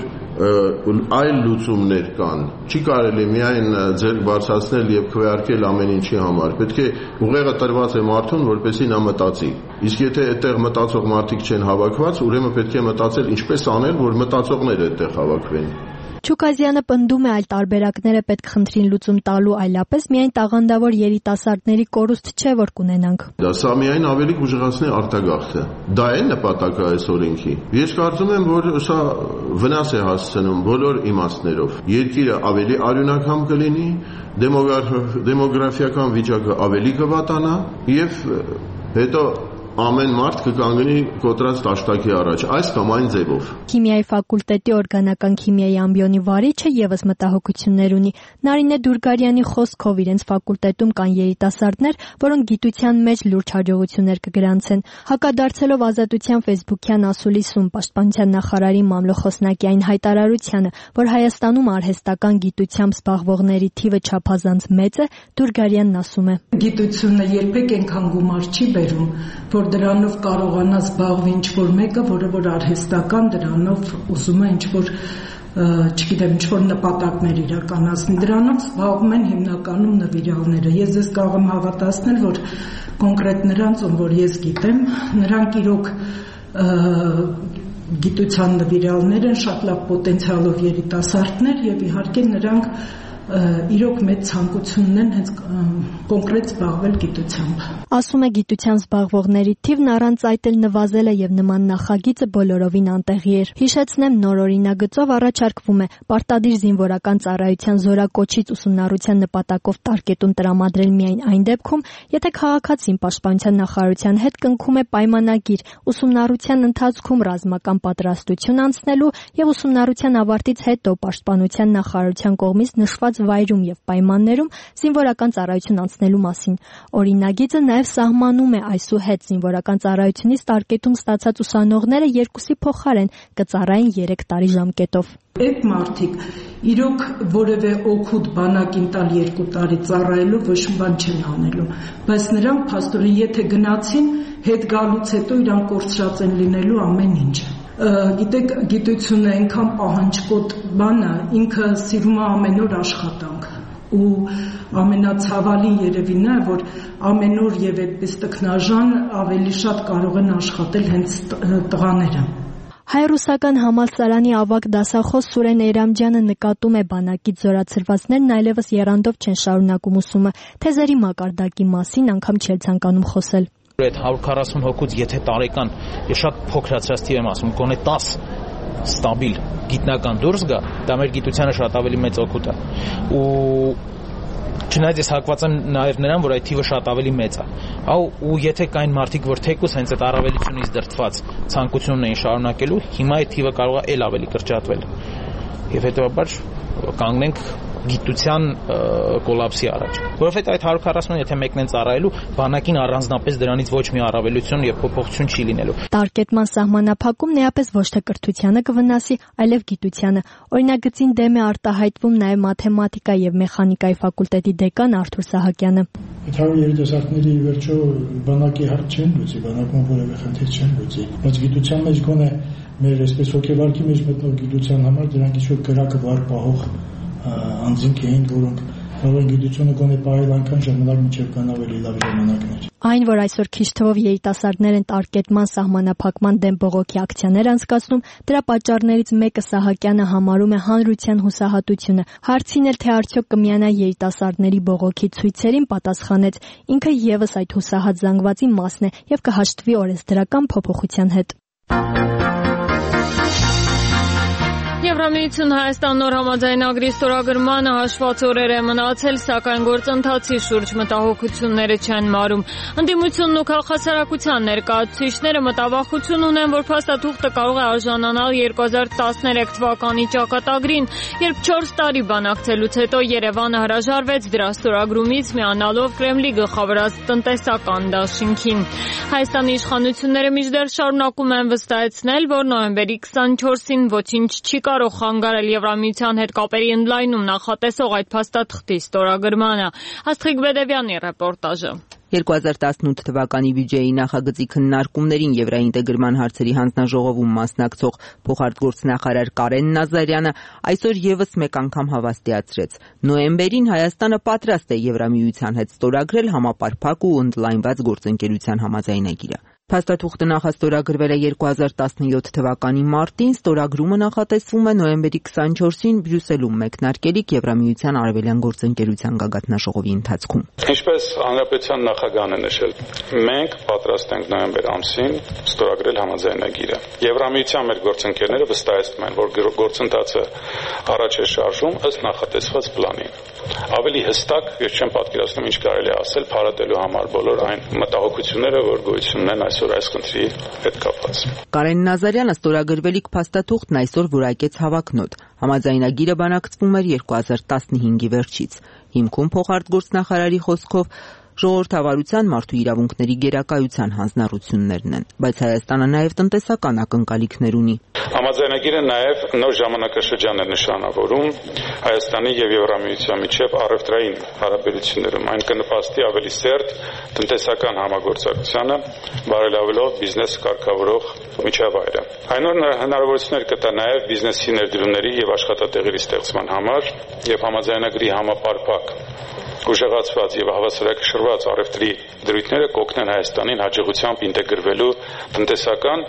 S9: այլ լուծումներ կան։ Չի կարելի միայն ձեռք բարձրացնել եւ քվեարկել ամեն ինչի համար։ Պետք է ուղեղը տրված է մարդուն, որպեսզի նա մտածի։ Իսկ եթե այդտեղ մտածող մարդիկ չեն հավաքված, ուրեմն պետք է մտածել ինչպես անել, որ մտածողները այդտեղ հավաքվեն։
S8: Չուկազյանը պնդում է այլ տարբերակները պետք խնդրին լուծում տալու այլապես միայն տաղանդավոր երիտասարդների կորուստ չէ, որ կունենանք։
S9: Սա միայն ավելի կուժեղացնի արտագաղթը։ Դա է նպատակը այս օրենքի։ Ես կարծում եմ, որ սա վնաս է հասցնում բոլոր իմաստներով։ Երկիրը ավելի արյունակամ կլինի, դեմոգրաֆիական վիճակը ավելի կվատանա եւ հետո ամեն մարդ կկանգնի կոտրած տաշտակի առաջ, այս կամ այն ձևով։
S8: Քիմիայի ֆակուլտետի օրգանական քիմիայի ամբիոնի վարիչը եւս մտահոգություններ ունի։ Նարինե Դուրգարյանի խոսքով իրենց ֆակուլտետում կան երիտասարդներ, որոնք գիտության մեջ լուրջ հաջողություններ կգրանցեն։ Հակադարձելով Ազատության ֆեյսբուքյան ասուլիսում պաշտպանության նախարարի մամլոխոսնակի այն հայտարարությանը, որ Հայաստանում արհեստական գիտությամբ զբաղվողների թիվը չափազանց մեծ է, Դուրգարյանն ասում է.
S10: Գիտությունը երբեք այնքան գումար չի բերում, որ որ դրանով կարողանա զբաղվի ինչ-որ մեկը, որը որ արհեստական դրանով ուզում է ինչ-որ չգիտեմ, ինչ-որ նպատակներ իրականացնի, դրանով զբաղվում են հիմնականում նվիրալները։ Ես ձեզ կարող եմ հավատացնել, որ կոնկրետ նրանց, ում որ ես գիտեմ, նրանք իրոք գիտության նվիրալներ են, շատ լավ պոտենցիալով երիտասարդներ եւ իհարկե նրանք իրոք մեծ ցանկությունն են հենց կոնկրետ զբաղվել գիտությամբ։
S8: Ասում է գիտության զբաղվողների թիվն առանց այդ էլ նվազել է եւ նման նախագիծը բոլորովին անտեղի էր։ Հիշեցնեմ, նոր օրինագծով առաջարկվում է պարտադիր զինվորական ծառայության զորակոչից ուսումնառության նպատակով տարկետում տրամադրել միայն այն դեպքում, եթե քաղաքացին պաշտպանության նախարարության հետ կնքում է պայմանագիր ուսումնառության ընթացքում ռազմական պատրաստություն անցնելու եւ ուսումնառության ավարտից հետո պաշտպանության նախարարության կողմից նշված վայրում եւ պայմաններում զինվորական ծառայություն անցնելու մասին։ Օրինագիծը նաեւ սահմանում է այսուհետ զինվորական ծառայությունից տարկետում ստացած ուսանողները 2-ի փոխարեն կծառայեն 3 տարի ժամկետով։
S10: Այդ մարդիկ իրոք որևէ օգուտ բանակին տալ 2 տարի ծառայելով ոչ մի բան չեն անելու, բայց նրանք փաստորեն եթե գնացին, հետ գալուց հետո իրանք կորցրած են լինելու ամեն ինչը։ Գիտեք, գիտությունը այնքան պահանջկոտ բան է, ինքը սիրում է ամեն օր աշխատանք ու ամենացավալին երևի նա է, որ ամեն օր եւ այդպես տքնաժան ավելի շատ կարող են աշխատել հենց տղաները։
S8: Հայ-ռուսական համալսարանի ավագ դասախոս Սուրեն Էյրամջյանը նկատում է բանակից զորացրվածներն այլևս եռանդով չեն շարունակում ուսումը, թեզերի մակարդակի մասին անգամ չել ցանկանում խոսել։
S11: Այդ 140 հոգուց եթե տարեկան ես շատ փոքրացրած թիվ եմ ասում, գոնե 10 ստաբիլ գիտնական դուրս գա, դա մեր գիտությանը շատ ավելի մեծ օգուտ է։ Ու չնայած ես հակված եմ նաև նրան, որ այդ թիվը շատ ավելի մեծ է։ Ու եթե կային մարդիկ, որ թեկուս հենց այդ առավելությունից դրդված ցանկությունն էին շարունակելու, հիմա այդ թիվը կարող է ել ավելի կրճատվել։ Եվ հետևաբար կանգնենք գիտության կոլապսի առաջ, որովհետեւ այդ 140-ը եթե մեկն են ծառայելու, բանակին առանձնապես դրանից ոչ մի առավելություն եւ փոփոխություն չի լինելու։
S8: Տարկետման սահմանափակումն էապես ոչ թե կրթությանը կվնասի, այլև գիտությանը։ Օրինագծին դեմ է արտահայտվում նաեւ մաթեմատիկա եւ մեխանիկայի ֆակուլտետի դեկան Արթուր Սահակյանը։
S12: Այդ 100 երիտասարդների ի վերջո բանակի հարց չեն լուծի, բանակում որևէ խնդիր չեն լուծի, բայց գիտության մեջ գոնե մեր այսպես հոգեվարքի մեջ մտնող գիտության համար դրանք ինչ-որ կրակը վար պահող անձինք էին, որոնք կարող են գիտությունը գոնե պահել այնքան ժամանակ, մինչև կան ավելի լավ ժամանակներ։
S8: Այն, որ այսօր քիչ թվով երիտասարդներ են տարկետման սահմանափակման դեմ բողոքի ակցիաներ անցկացնում, դրա պատճառներից մեկը Սահակյանը համարում է հանրության հուսահատությունը։ Հարցին էլ, թե արդյոք կմիանա երիտասարդների բողոքի ցույցերին, պատասխանեց. ինքը եւս այդ հուսահատ զանգվածի մասն է եւ կհաշտվի օրենսդրական փոփոխության հետ։
S1: Եվրամիություն Հայաստան նոր համաձայնագրի ստորագրմանը հաշված օրեր է մնացել, սակայն գործընթացի շուրջ մտահոգությունները չեն մարում։ Ընդդիմությունն ու քաղաքասարակության ներկայացուցիչները մտավախություն ունեն, որ փաստաթուղթը կարող է արժանանալ 2013 թվականի ճակատագրին, երբ 4 տարի բանակցելուց հետո Երևանը հրաժարվեց դրա ստորագրումից, միանալով Կրեմլի գլխավորած տնտեսական դաշինքին։ Հայաստանի իշխանությունները մինչդեռ շարունակում են վստահեցնել, որ նոյեմբերի 24-ին ոչինչ չի կարող խանգարել Եվրամիության հետ կապերի ընդլայնում նախատեսող այդ փաստաթղթի ստորագրմանը։ Աստղիկ Բեդևյանի ռեպորտաժը։
S13: 2018 թվականի բյուջեի նախագծի քննարկումներին Եվրաինտեգրման հարցերի հանձնաժողովում մասնակցող փոխարտգործնախարար Կարեն Նազարյանը այսօր եւս մեկ անգամ հավաստիացրեց. նոյեմբերին Հայաստանը պատրաստ է Եվրամիության հետ ստորագրել համապարփակ ու ընդլայնված գործընկերության համաձայնագիրը։ Փաստաթուղթը նախաստորագրվել է 2017 թվականի մարտին, ստորագրումը նախատեսվում է նոյեմբերի 24-ին Բրյուսելում մեկնարկելիք Եվրամիության արևելյան գործընկերության գագաթնաժողովի ընթացքում։
S4: Ինչպես հանրապետության նախագահն է նշել, մենք պատրաստ ենք նոյեմբեր ամսին ստորագրել համաձայնագիրը։ Եվրամիության մեր գործընկերները վստահեցնում են, որ գործընթացը առաջ է շարժում ըստ նախատեսված պլանի։ Ավելի հստակ ես չեմ պատկերացնում ինչ կարելի է ասել փարատելու համար բոլոր այն մտահոգությունները, որ գոյություն ունեն այսօր այս խնդրի հետ կապված։
S13: Կարեն Նազարյանը ստորագրվելիք փաստաթուղթն այսօր որակեց հավակնոտ։ Համաձայնագիրը բանակցվում էր 2015-ի վերջից։ Հիմքում փոխարտգործնախարարի խոսքով Ժողովրդավարության, մարդու իրավունքների գերակայության հանձնառություններն են, բայց Հայաստանը նաև տնտեսական ակնկալիքներ ունի։
S4: Համաձայնագիրը նաև նոր ժամանակաշրջան է նշանավորում Հայաստանի եւ Եվրամիության միջև առևտրային հարաբերություններում։ Այն կնպաստի ավելի սերտ տնտեսական համագործակցությանը, բարելավելով բիզնես կարգավորող միջավայրը։ Այն հնարավորություններ կտա նաև բիզնեսի ներդրումների եւ աշխատատեղերի ստեղծման համար եւ համաձայնագրի համապարփակ ուժեղացված եւ հավասարակշռված առևտրի դրույթները կօգնեն Հայաստանին հաջողությամբ ինտեգրվելու տնտեսական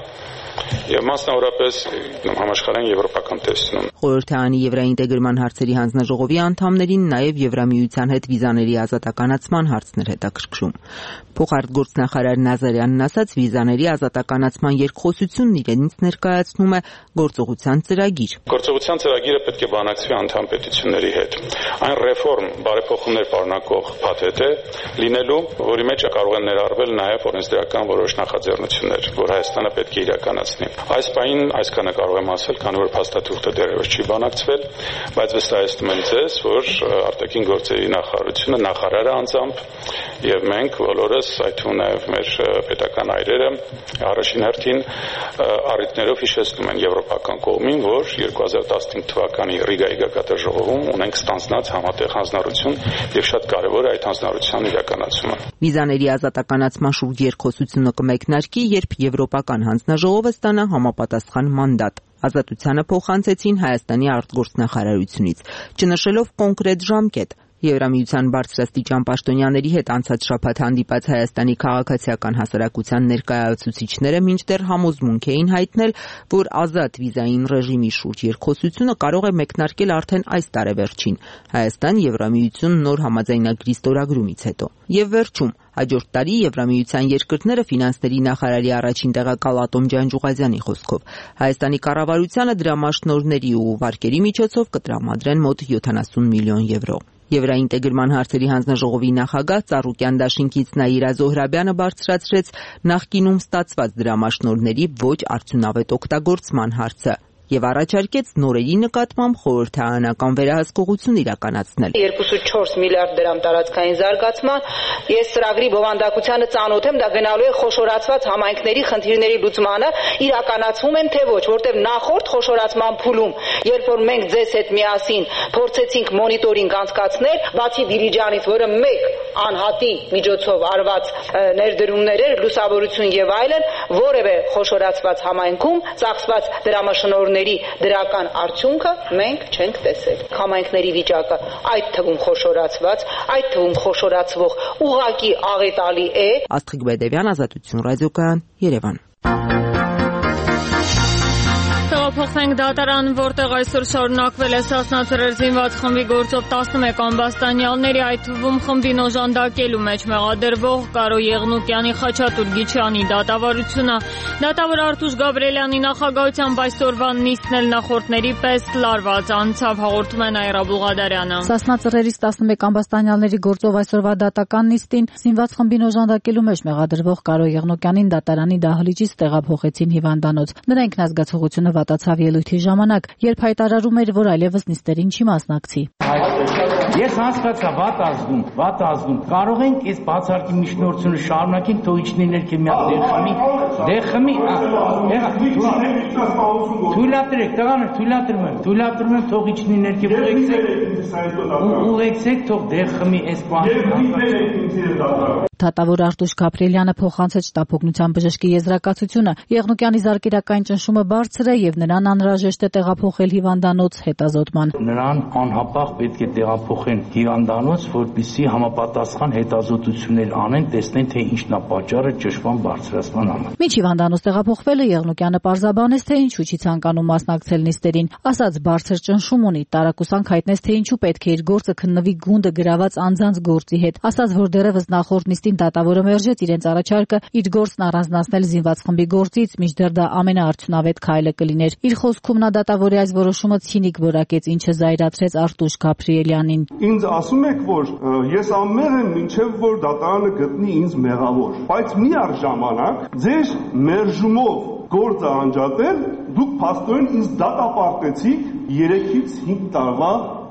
S4: եւ մասնավորապես համաշխարհային եվրոպական տեսնում։
S13: Խորհրդարանի Եվրաինտեգրման հարցերի հանձնաժողովի անդամներին նաև Եվրամիության հետ վիզաների ազատականացման հարցն էր հետաքրքրում։ Փոխարտգործնախարար Նազարյանն ասաց, վիզաների ազատականացման երկխոսությունն իրենից ներկայացնում է գործողության ծրագիր։
S4: Գործողության ծրագիրը պետք է բանակցվի անդամ պետությունների հետ։ Այն ռեֆորմ, բարեփոխումներ պարունակող փաթեթ է լինելու, որի մեջ կարող են ներառվել նաև օրենսդրական որոշ նախաձեռնություններ, որ Հայաստանը պետք է իրականացնի։ Այս պահին այսքանը կարող եմ ասել, քանի որ փաստաթուղթը դեռևս չի բանակցվել, բայց վստահեցնում եմ ձեզ, որ արտաքին գործերի նախարարությունը, նախարարը անձամբ եւ մենք բոլորս, այդ թվում նաեւ մեր պետական այրերը, առաջին հերթին առիթներով հիշեցնում են եվրոպական կողմին, որ 2015 թվականի Ռիգայի գագաթը ժողովում ունենք ստանձնած համատեղ հանձնառություն եւ շատ կարեւոր է այդ հանձնառության իրականացումը։
S13: Վիզաների ազատականացման շուրջ երկխոսությունը կմեկնարկի, երբ Եվրոպական հանձնաժողովը ստանա համապատասխան մանդատ։ Ազատությանը փոխանցեցին Հայաստանի արտգործնախարարությունից, չնշելով կոնկրետ ժամկետ։ Եվրամիության բարձրաստիճան պաշտոնյաների հետ անցած շաբաթ հանդիպած Հայաստանի քաղաքացիական հասարակության ներկայացուցիչները մինչդեռ համոզմունք էին հայտնել, որ ազատ վիզային ռեժիմի շուրջ երկխոսությունը կարող է մեկնարկել արդեն այս տարեվերջին Հայաստան-Եվրամիություն նոր համաձայնագրի ստորագրումից հետո։ Եվ վերջում հաջորդ տարի Եվրամիության երկրները ֆինանսների նախարարի առաջին տեղակալ Ատոմ Ջանջուղազյանի խոսքով Հայաստանի կառավարությանը դրամաշնորհների ու վարկերի միջոցով կտրամադրեն մոտ 70 միլիոն եվրո։ Եվրաինտեգրման հարցերի հանձնաժողովի նախագահ Ծառուկյան դաշինքից Նաիրա Զոհրաբյանը բարձրացրեց նախկինում ստացված դրամաշնորհների ոչ արդյունավետ օգտագործման հարցը եւ առաջարկեց նորերի նկատմամբ խորհրդարանական վերահսկողություն իրականացնել։
S14: 2.4 միլիարդ դրամ տարածքային զարգացման, ես ծրագրի բովանդակությանը ծանոթ եմ, դա գնալու է խոշորացված համայնքների խնդիրների լուծմանը, իրականացվում են թե ոչ, որտեղ նախորդ խոշորացման փուլում, երբ որ մենք ձեզ հետ միասին փորձեցինք մոնիտորինգ անցկացնել, բացի Դիլիջանից, որը մեկ անհատի միջոցով արված ներդրումներ էր, լուսավորություն եւ այլն, որևէ խոշորացված համայնքում ծախսված դրամաշնորհների դրական արդյունքը մենք չենք տեսել։ Համայնքների վիճակը այդ թվում խոշորացված, այդ թվում խոշորացվող ուղղակի աղետալի է։
S13: Աստղիկ Բեդևյան, Ազատություն ռադիոկայան, Երևան։
S1: Փոխենք դատարան, որտեղ այսօր շարունակվել է Սասնա ծռեր զինված խմբի գործով 11 ամբաստանյալների, այդ թվում խմբին օժանդակելու մեջ մեղադրվող Կարո Եղնուկյանի, Խաչատուր Գիչյանի դատավարությունը։ Դատավոր Արտուշ Գաբրելյանի նախագահությամբ այսօրվա նիստն էլ նախորդների պես լարված անցավ, հաղորդում է Նաիրա Բուղադարյանը։
S15: Սասնա ծռերից 11 ամբաստանյալների գործով այսօրվա դատական նիստին զինված խմբին օժանդակելու մեջ մեղադրվող Կարո Եղնուկյանին դատարանի դահլիճից տեղափոխեցին հիվանդանոց։ Նրա ինքնազգացողությունը վատացավ ելույթի ժամանակ, երբ հայտարարում էր, որ այլևս նիստերին չի մասնակցի։
S16: Ես հասկացա, վատ ազգում։ Կարող ենք այս բացարկի միջնորդությունը շարունակենք, թող իջնի ներքև մի հատ դեղ խմի։ Թույլատրեք, տղաներ, թույլատրում եմ, թող իջնի ներքև ուղեկցեք, թող դեղ խմի այս բանը։
S15: Դատավոր Արտուշ Գաբրելյանը փոխանցեց շտապօգնության բժշկի եզրակացությունը։ Եղնուկյանի զարկերակային ճնշումը բարձր է եւ նրան անհրաժեշտ է տեղափոխել հիվանդանոց հետազոտման։
S16: Նրան անհապաղ պետք է տեղափոխեն հիվանդանոց, որպեսզի համապատասխան հետազոտություններ անեն, տեսնեն թե ինչն է պատճառը ճնշման բարձրացման համար։
S15: Մինչ հիվանդանոց տեղափոխվելը Եղնուկյանը պարզաբանեց, թե ինչու չի ցանկանում մասնակցել նիստերին։ Ասաց բարձր ճնշում ունի, տարակուսանք հայտնեց, թե ինչու պետք է իր գործը քննվի գունդը գրաված անձանց գործի հետ։ Ասաց, որ դեռևս նախորդ նիստին դատավորը մերժեց իրենց առաջարկը իր գործն առանձնացնել զինված խմբի գործից, մինչդեռ դա ամենաարդյունավետ քայլը կլիներ։ Իր խոսքում նա դատավորի այս որոշումը ցինիկ որակեց, ինչը զայրացրեց Արտուշ Գաբրելյանին։
S17: Ինձ ասում եք, որ ես անմեղ եմ, մինչև որ դատարանը գտնի ինձ մեղավոր, բայց մի առժամանակ ձեր մերժումով գործը անջատել, դուք փաստորեն ինձ դատապարտեցիք 3-ից 5 տարվա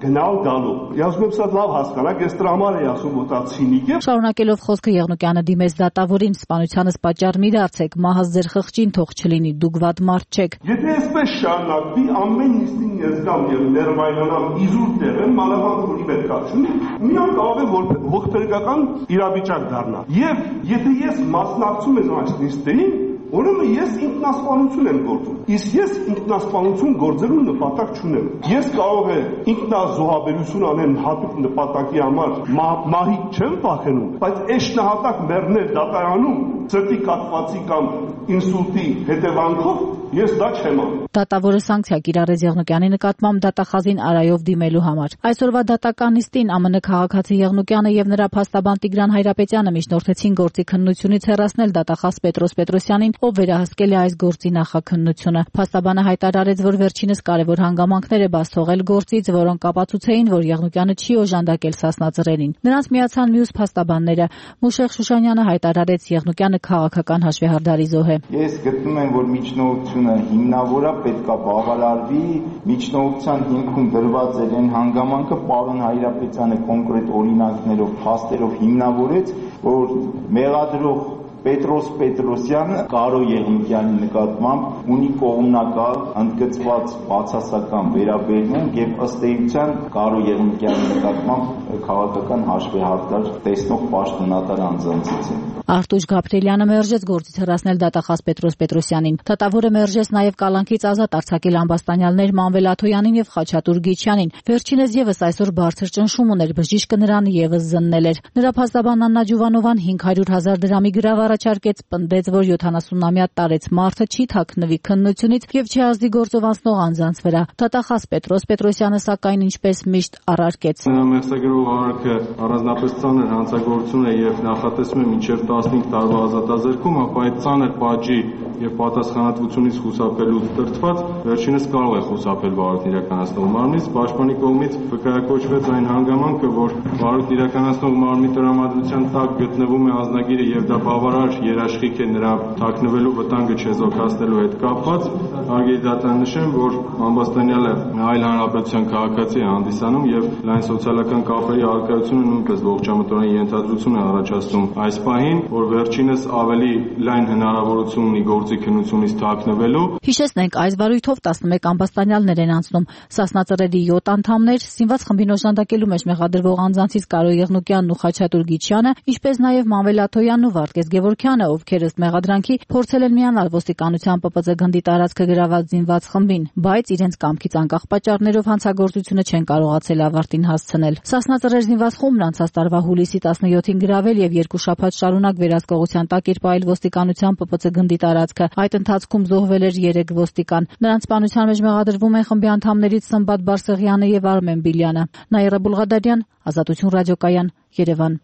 S17: գնալ գալու։ Ասում եմ, սա լավ հասկանաք, այս դրա համար է ասում, որ դա ցինիկ է։
S15: Շարունակելով խոսքը Եղնուկյանը դիմեց դատավորին, սպանությանս պատճառ մի դարձեք, մահաց ձեր խղճին թող չլինի, դուք վատ մարդ չեք։
S17: Եթե այսպես շարունակվի, ամեն նիստին ես գամ եւ ներվայրանամ իզուր տեղեն, մանավանդ որի պետք է չունի, միան կարող է որ ողբերգական իրավիճակ դառնա։ Եվ եթե ես մասնակցում եմ այս նիստերին, ուրեմն ես ինքնասպանություն եմ գործում։ Իսկ ես ինքնասպանություն գործելու նպատակ չունեմ։ Ես կարող եմ ինքնազոհաբերություն անեմ հատուկ նպատակի համար, մահի չեմ վախենում, բայց այս նահատակ մեռնել դատարանում սրտի կաթվածի կամ ինսուլտի հետևանքով ես դա չեմ անում։
S15: Դատավորը սանկցիա կիրառեց Եղնուկյանի նկատմամբ դատախազին արայով դիմելու համար։ Այսօրվա դատական նիստին ԱՄՆ քաղաքացի Եղնուկյանը եւ նրա փաստաբան Տիգրան Հայրապետյանը միջնորդեցին գործի քննությունից հեռացնել դատախազ Պետրոս Պետրոսյանին, ով վերահսկել է այս գործի նախաքննությունը։ Փաստաբանը հայտարարեց, որ վերջինս կարևոր հանգամանքներ է բաց թողել գործից, որոնք ապացուցեին, որ Եղնուկյանը չի օժանդակել Սասնա Ծռերին։ Նրանց միացան մյուս փաստաբանները։ Մուշեղ Շուշանյանը հայտարարեց, Եղնուկյանը քաղաքական հաշվեհարդարի զոհ է։
S18: Ես գտնում եմ, որ միջնորդությունը հիմնավոր է, պետք է բավարարվի, միջնորդության հիմքում դրված էր այն հանգամանքը, պարոն Հայրապետյանը կոնկրետ օրինակներով, փաստերով հիմնավորեց, որ մեղադրող Պետրոս Պետրոսյանը Կարո Եղնուկյանի նկատմամբ ունի կողմնակալ ընդգծված բացասական վերաբերմունք եւ ըստ էության Կարո Եղնուկյանի նկատմամբ քաղաքական հաշվեհարդար տեսնող պաշտոնատար անձանցից է։
S15: Արտուշ Գաբրիելյանը մերժեց գործից հեռացնել դատախազ Պետրոս Պետրոսյանին։ Դատավորը մերժեց նաև կալանքից ազատ արձակել ամբաստանյալներ Մանվել Աթոյանին եւ Խաչատուր Գիչյանին։ Վերջինս եւս այսօր բարձր ճնշում ուներ, բժիշկը նրան եւս զննել էր։ Նրա փաստաբան Աննա Ջուվանովան 500,000 դրամի գրավ առաջարկեց, պնդեց, որ 70-ամյա տարեց մարդը չի թաքնվի քննությունից եւ չի ազդի գործով անցնող անձանց վրա։ Դատախազ Պետրոս Պետրոսյանը սակայն ինչպես միշտ առարկեց։
S19: Նրա մեղսագրող արարքը առանձնապես ծանր հանցագործություն է եւ նախատեսվում է մինչեւ 15 տարվա ազատազրկում, ապա այդ ծանր պատժի եւ պատասխանատվությունից խուսափելու դրդված վերջինս կարող է խուսափել վարույթ իրականացնող մարմնից։ Պաշտպանի կողմից վկայակոչվեց այն հանգամանքը, որ վարույթ իրականացնող մարմնի տրամադրության տակ գտնվում է անձնագիրը եւ դա բավարար երաշխիք է նրա թաքնվելու վտանգը չեզոքացնելու հետ կապված։ Հարգելի դատան նշեմ, որ ամբաստանյալը այլ հանրապետության քաղաքացի է հանդիսանում եւ լայն սոցիալական կապերի արկայությունը նույնպես ողջամտորեն ենթադրություն է առաջացնում այս պահին, որ վերջինս ավելի լայն հնարավորություն ունի գործի քննությունից թաքնվելու։
S15: Հիշեցնենք, այս վարույթով 11 ամբաստանյալներ են անցնում։ Սասնա Ծռերի 7 անդամներ, Սինված խմբին օժանդակելու մեջ մեղադրվող անձանցից Կարո Եղնուկյանն ու Խաչատուր Գիչյանը, ինչպես նաև Մանվել Աթոյանն ու Վարդգես Գևորգյանը, ովքեր ըստ մեղադրանքի փորձել են միանալ ոստիկանության ՊՊԾ գնդի տարածքը գրաված զինված խմբին, բայց իրենց կամքից անկախ պատճառներով հանցագործությունը չեն կարողացել ավարտին հասցնել։ Սասնա Ծռեր զինված խումբն անցած տարվա հուլիսի 17-ին գրավել եւ 2 շաբաթ շարունակ վերահսկողության տակ էր պահել ոստիկանության ՊՊՑ գնդի տարածքը։ Այդ ընթացքում զոհվել էր 3 ոստիկան։ Նրանց սպանության մեջ մեղադրվում են խմբի անդամներից Սմբատ Բարսեղյանը եւ Արմեն Բիլյանը։ Նաիրա Բուլղադարյան, Ազատություն ռադիոկայան, Երևան։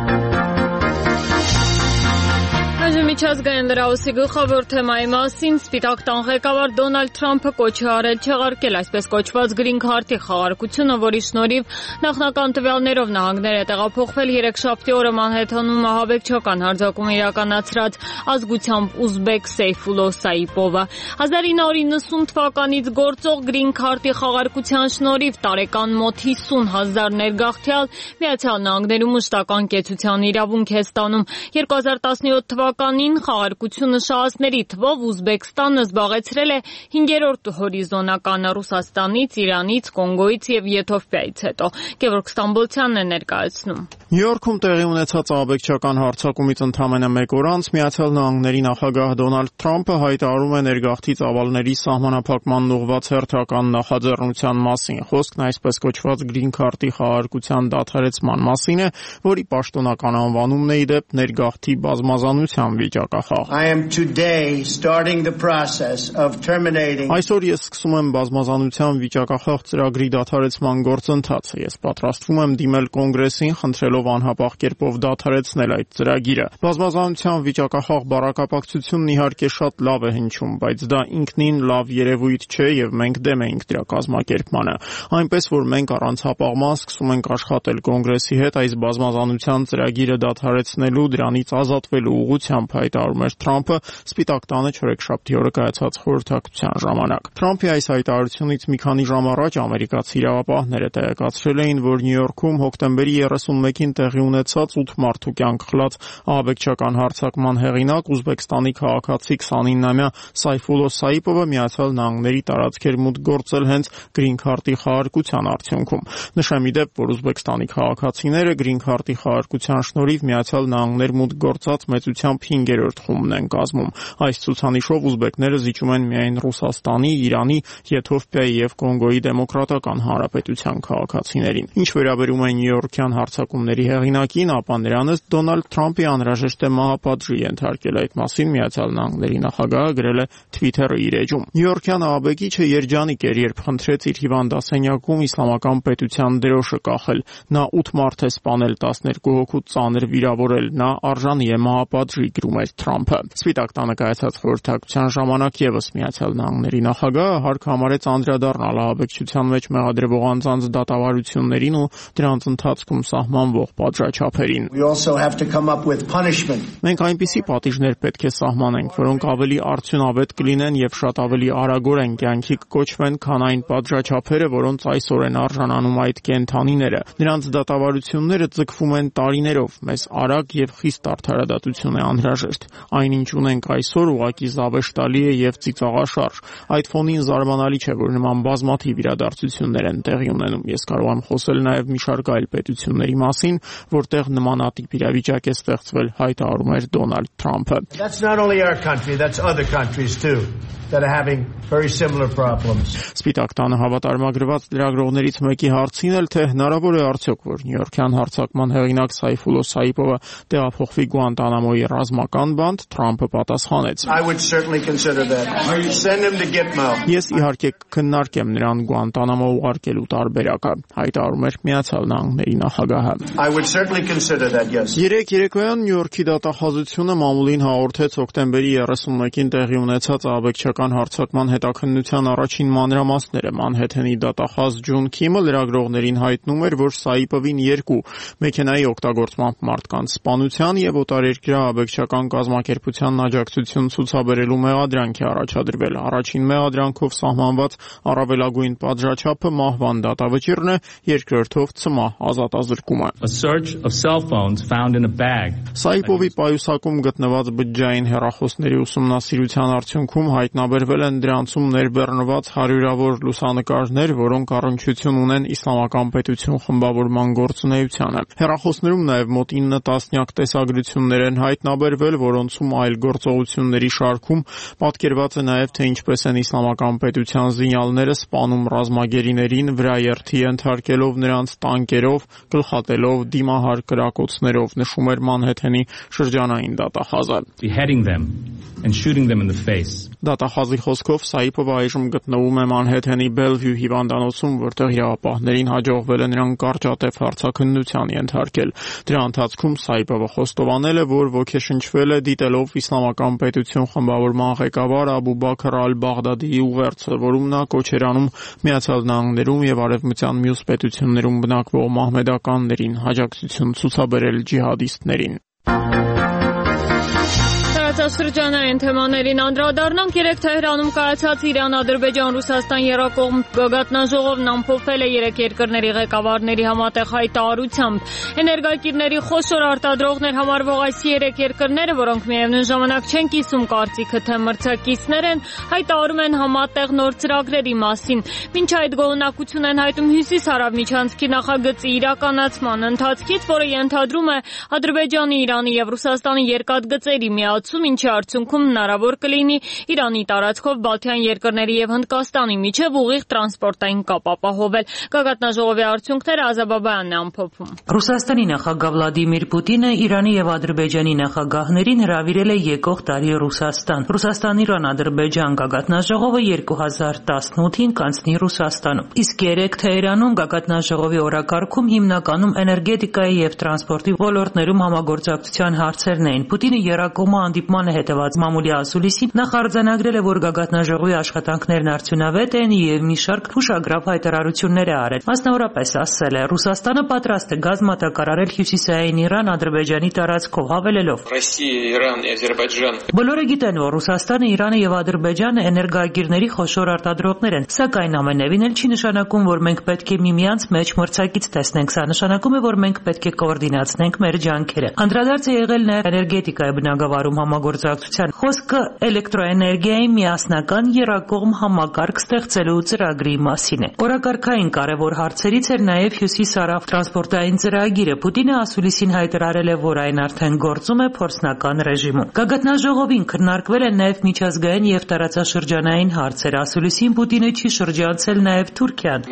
S1: Միջազգային լրահոսի գլխավոր թեմայի մասին Սպիտակ տան ղեկավար Դոնալդ Թրամփը կոչ է արել չեղարկել այսպես կոչված Green Card-ի խաղարկությունը, որի շնորհիվ նախնական տվյալներով նահանգներ է տեղափոխվել երեքշաբթի օրը Մանհեթանում ահաբեկչական հարձակում իրականացրած ազգությամբ ուզբեկ Սեյֆուլո Սաիպովը։ 1990 թվականից գործող Green Card-ի խաղարկության շնորհիվ տարեկան մոտ 50,000 ներգաղթյալ Միացյալ Նահանգներում մշտական կեցության իրավունք է ստանում։ 2017 թվականին խաղարկությունը շահածների թվով Ուզբեկստանը զբաղեցրել է 5-րդ հորիզոնականը Ռուսաստանից, Իրանից, Կոնգոյից եւ Եթովպիայից հետո։ Գևորգ Ստամբոլցյանն է ներկայացնում։
S20: Նյու-Յորքում տեղի ունեցած ահաբեկչական հարձակումից ընդամենը 1 օր անց Միացյալ Նահանգների նախագահ Դոնալդ Թրամփը հայտարարում է ներգաղթի ծավալների սահմանափակմանն ուղղված հերթական նախաձեռնության մասին։ Խոսքն այսպես կոչված Green Card-ի խաղարկության դադարեցման մասին է, որի պաշտոնական անվանումն է ի դեպ ներգաղթի բազմազանության վիճակախաղ։ Այսօր ես սկսում եմ բազմազանության վիճակախաղ ծրագրի դադարեցման գործընթացը։ Ես պատրաստվում եմ դիմել Կոնգրեսին, խնդրելով անհապաղ կերպով դադարեցնել այդ ծրագիրը։ Բազմազանության վիճակախաղ բառակապակցությունն իհարկե շատ լավ է հնչում, բայց դա ինքնին լավ երևույթ չէ եւ մենք դեմ ենք դրա կազմակերպմանը։ Այնպես որ մենք առանց հապաղման սկսում ենք աշխատել Կոնգրեսի հետ այս բազմազանության ծրագիրը դադարեցնելու, դրանից ազատվելու ուղղությամբ, հայտարարում էր Թրամփը Սպիտակ տանը չորեքշաբթի օրը կայացած խորհրդակցության ժամանակ։ Թրամփի այս հայտարարությունից մի քանի ժամ առաջ ամերիկացի իրավապահները տեղեկացրել էին, որ Նյու Յորքում հոկտեմբերի 31-ին տեղի ունեցած 8 մարդու կյանք խլած ահաբեկչական հարձակման հեղինակ Ուզբեկստանի քաղաքացի 29-ամյա Սայֆուլո Սայիպովը Միացյալ Նահանգների տարածքեր մուտք գործել հենց գրին քարտի խաղարկության արդյունքում։ Նշեմ ի դեպ, որ Ուզբեկստանի քաղաքացիները գրին քարտի խաղարկության շնորհիվ Միացյալ Նահանգներ մուտք գործած մեծությամբ 5-րդ խումբն են կազմում։ Այս ցուցանիշով ուզբեկները զիջում են միայն Ռուսաստանի, Իրանի, Եթովպիայի եւ Կոնգոյի Դեմոկրատական Հանրապետության քաղաքացիներին։ Ինչ վերաբերում է նյույորքյան հարձակումների հեղինակին, ապա նրանց Դոնալդ Թրամփի անհրաժեշտ է մահապատժի ենթարկել։ Այդ մասին Միացյալ Նահանգների նախագահը գրել է Twitter-ի իր էջում։ Նյույորքյան ահաբեկիչը երջանիկ էր, երբ խնդրեց իր հիվանդասենյակում իսլամական պետության դրոշը կախել։ Նա 8 մարդ է սպանել, 12 հոգու ծանր վիրավորել։ Նա արժանի է մահապատժի, գրում էր Թրամփը։ Սպիտակ տանը կայացած խորհրդակցության ժամանակ եւս Միացյալ Նահանգների նախագահը հարկ համարեց անդրադառնալ ահաբեկչության մեջ մեղադրվող անձանց դատավարություններին ու դրանց ընթացքում սահմանվող պատժաչափերին։ Մենք այնպիսի պատիժներ պետք է սահմանենք, որոնք ավելի արդյունավետ կլինեն եւ շատ ավելի արագորեն կյանքի կկոչվեն, քան այն պատժաչափերը, որոնց այսօր են արժանանում այդ կենդանիները։ Նրանց դատավարությունները ձգվում են տարիներով։ Մեզ արագ եւ խիստ արդարադատություն է անհրաժեշտ։ Այնինչ ունենք այսօր ուղղակի զավեշտալի է եւ ծիծաղաշարժ։ Այդ ֆոնին զարմանալի չէ, որ նման բազմաթիվ իրադարձություններ են տեղի ունենում։ Ես կարող եմ խոսել նաեւ մի շարք այլ պետությունների մասին, որտեղ նմանատիպ իրավիճակ է ստեղծվել, հայտարարում էր Դոնալդ Թրամփը։ Սպիտակ տանը հավատարմագրված լրագրողներից մեկի հարցին էլ, թե հնարավոր է արդյոք, որ նյույորքյան հարձակման հեղինակ Սայֆուլո Սայիպովը տեղափոխվի Գուանտանամոյի ռազմական բանտ, Թրամփը պատասխանեց. Ես իհարկե կքննարկեմ նրան Գուանտանամո ուղարկելու տարբերակը, հայտարարում էր Միացյալ Նահանգների նախագահը։ Երեկ երեկոյան Նյույորքի դատախազությունը մամուլին հաղորդեց հոկտեմբերի 31-ին տեղի ունեցած ահաբեկչական հարձակման հետաքննության առաջին մանրամասները։ Մանհեթենի դատախազ Ջուն Քիմը լրագրողներին հայտնում էր, որ Սայիպովին 2 մեքենայի օգտագործմամբ մարդկանց սպանության եւ օտարերկրյա ահաբեկչական կազմակերպության աջակցություն ցուցաբերելու մեղադրանք է առաջադրվել։ Առաջին մեղադրանքով սահմանված առավելագույն պատժաչափը մահվան դատավճիռն է, երկրորդով ցմահ ազատազրկումը։ Սայիպովի պայուսակում գտնված բջջային հեռախոսների ուսումնասիրության արդյունքում հայտնաբերվել են դրանցում ներբեռնված հարյուրավոր լուսանկարներ, որոնք առնչություն ունեն Իսլամական պետություն խմբավորման գործունեությանը։ Հեռախոսներում նաև մոտ 9 տասնյակ տեսագրություններ են հայտնաբերվել, որոնցում այլ գործողությունների շարքում պատկերված է նաև, թե ինչպես են Իսլամական պետության զինյալները սպանում ռազմագերիներին, վրաերթի ենթարկելով նրանց տանկերով, գլխատելով, դիմահար կրակոցներով, նշում էր Մանհեթենի շրջանային դատախազը։ Դատախազի խոսքով Սայիպովը այժմ գտնվում է Մանհեթենի Բելվյու հիվանդանոցում, որտեղ իրավապահներին հաջողվել է նրան կարճատև հարցաքննության ենթարկել։ Դրա ընթացքում Սայիպովը խոստովանել է, որ ոգեշնչվել է դիտելով Իսլամական պետություն խմբավորման ղեկավար Աբու Բաքր ալ-Բաղդադիի ուղերձը, որում նա կոչ էր անում Միացյալ Նահանգներում եւ Արևմտյան մյուս պետություններում բնակվող մահմեդականներին աջակցություն ցուցաբերել ջիհադիստներին։
S1: Շրջանային թեմաներին անդրադառնանք։ Երեկ Թեհրանում կայացած Իրան-Ադրբեջան-Ռուսաստան երակողմ գագաթնաժողովն ամփոփվել է 3 երկրների ղեկավարների համատեղ հայտարարությամբ։ Էներգակիրների խոշոր արտադրողներ համարվող այս 3 երկրները, որոնք միևնույն ժամանակ չեն կիսում կարծիքը, թե մրցակիցներ են, հայտարարում են համատեղ նոր ծրագրերի մասին։ Մինչ այդ գոհունակություն են հայտում Հյուսիս-Հարավ միջանցքի նախագծի իրականացման ընթացքից, որը ենթադրում է Ադրբեջանի, Իրանի եւ Ռուսաստանի երկաթգծերի միացում, ինչի արդյունքում հնարավոր կլինի Իրանի տարածքով Բալթյան երկրների եւ Հնդկաստանի միջև ուղիղ տրանսպորտային կապ ապահովել։ Գագաթնաժողովի արդյունքները Ազաբաբյանն է ամփոփում։
S21: Ռուսաստանի նախագահ Վլադիմիր Պուտինը Իրանի եւ Ադրբեջանի նախագահներին հրավիրել է եկող տարի Ռուսաստան։ Ռուսաստան-Իրան-Ադրբեջան գագաթնաժողովը 2018-ին կանցնի Ռուսաստանում։ Իսկ երեկ Թեհրանում գագաթնաժողովի օրակարգում հիմնականում էներգետիկայի եւ տրանսպորտի ոլորտներում համագործակցության հարցերն էին։ Պուտինը երակողմը հանդիպում հանդիպմանը հետևած մամուլի ասուլիսին նախարձանագրել է, որ գագաթնաժողովի աշխատանքներն արդյունավետ են եւ մի շարք հուշագրավ հայտարարություններ է արել։ Մասնավորապես ասել է. Ռուսաստանը պատրաստ է գազ մատակարարել Հյուսիսային Իրան, Ադրբեջանի տարածքով, հավելելով. Բոլորը գիտեն, որ Ռուսաստանը, Իրանը եւ Ադրբեջանը էներգոագիրների խոշոր արտադրողներ են, սակայն ամենևին էլ չի նշանակում, որ մենք պետք է միմյանց մեջ մրցակից տեսնենք, սա նշանակում է, որ մենք պետք է կոորդինացնենք մեր ջանքերը։ Անդրադարձ է եղել նաեւ էներգետիկայի բնագավառում համագործակցության խոսքը էլեկտրոէներգիայի միասնական եռակողմ համակարգ ստեղծելու ծրագրի մասին է։ Օրակարգային կարևոր հարցերից էր նաեւ Հյուսիս-Արավ տրանսպորտային ծրագիրը։ Պուտինը ասուլիսին հայտարարել է, որ այն արդեն գործում է փորձնական ռեժիմում։ Գագաթնաժողովին քննարկվել են նաեւ միջազգային եւ տարածաշրջանային հարցեր։ Ասուլիսին Պուտինը չի շրջանցել նաեւ Թուրքիան։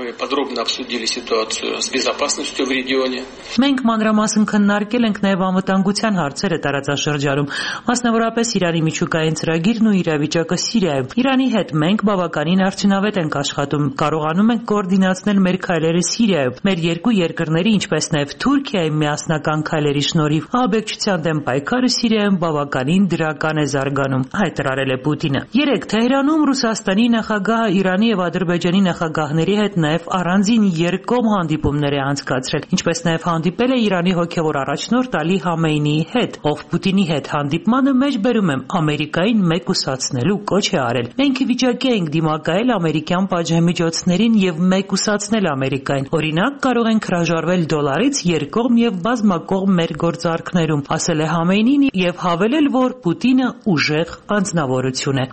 S21: Մենք մանրամասն քննարկել ենք նաեւ անվտանգության հարցերը տարածաշրջանում, մասնավորապես Իրանի միջուկային ծրագիրն ու իրավիճակը Սիրիայում։ Իրանի հետ մենք բավականին արդյունավետ ենք աշխատում, կարողանում ենք կոորդինացնել մեր քայլերը Սիրիայում։ Մեր երկու երկրների, ինչպես նաեւ Թուրքիայի միասնական քայլերի շնորհիվ ահաբեկչության դեմ պայքարը Սիրիայում բավականին դրական է զարգանում, հայտարարել է Պուտինը։ Երեկ Թեհրանում Ռուսաստանի նախագահը Իրանի եւ Ադրբեջանի նախագահների հետ նաեւ առանձին երկկողմ հանդիպումներ է անցկացրել, ինչպես նաեւ հանդիպել է Իրանի հոգեվոր առաջնորդ Ալի Համեյնիի հետ, ով Պուտինի հետ հանդիպմանը մեջբերում եմ Ամերիկային մեկուսացնելու կոչ է արել։ Մենք ի վիճակի ենք դիմակայել ամերիկյան պատժամիջոցներին եւ մեկուսացնել Ամերիկային։ Օրինակ, կարող ենք հրաժարվել դոլարից երկկողմ եւ բազմակողմ մեր գործարքներում, ասել է Համեյնին եւ հավելել, որ Պուտինը ուժեղ անձնավորություն է։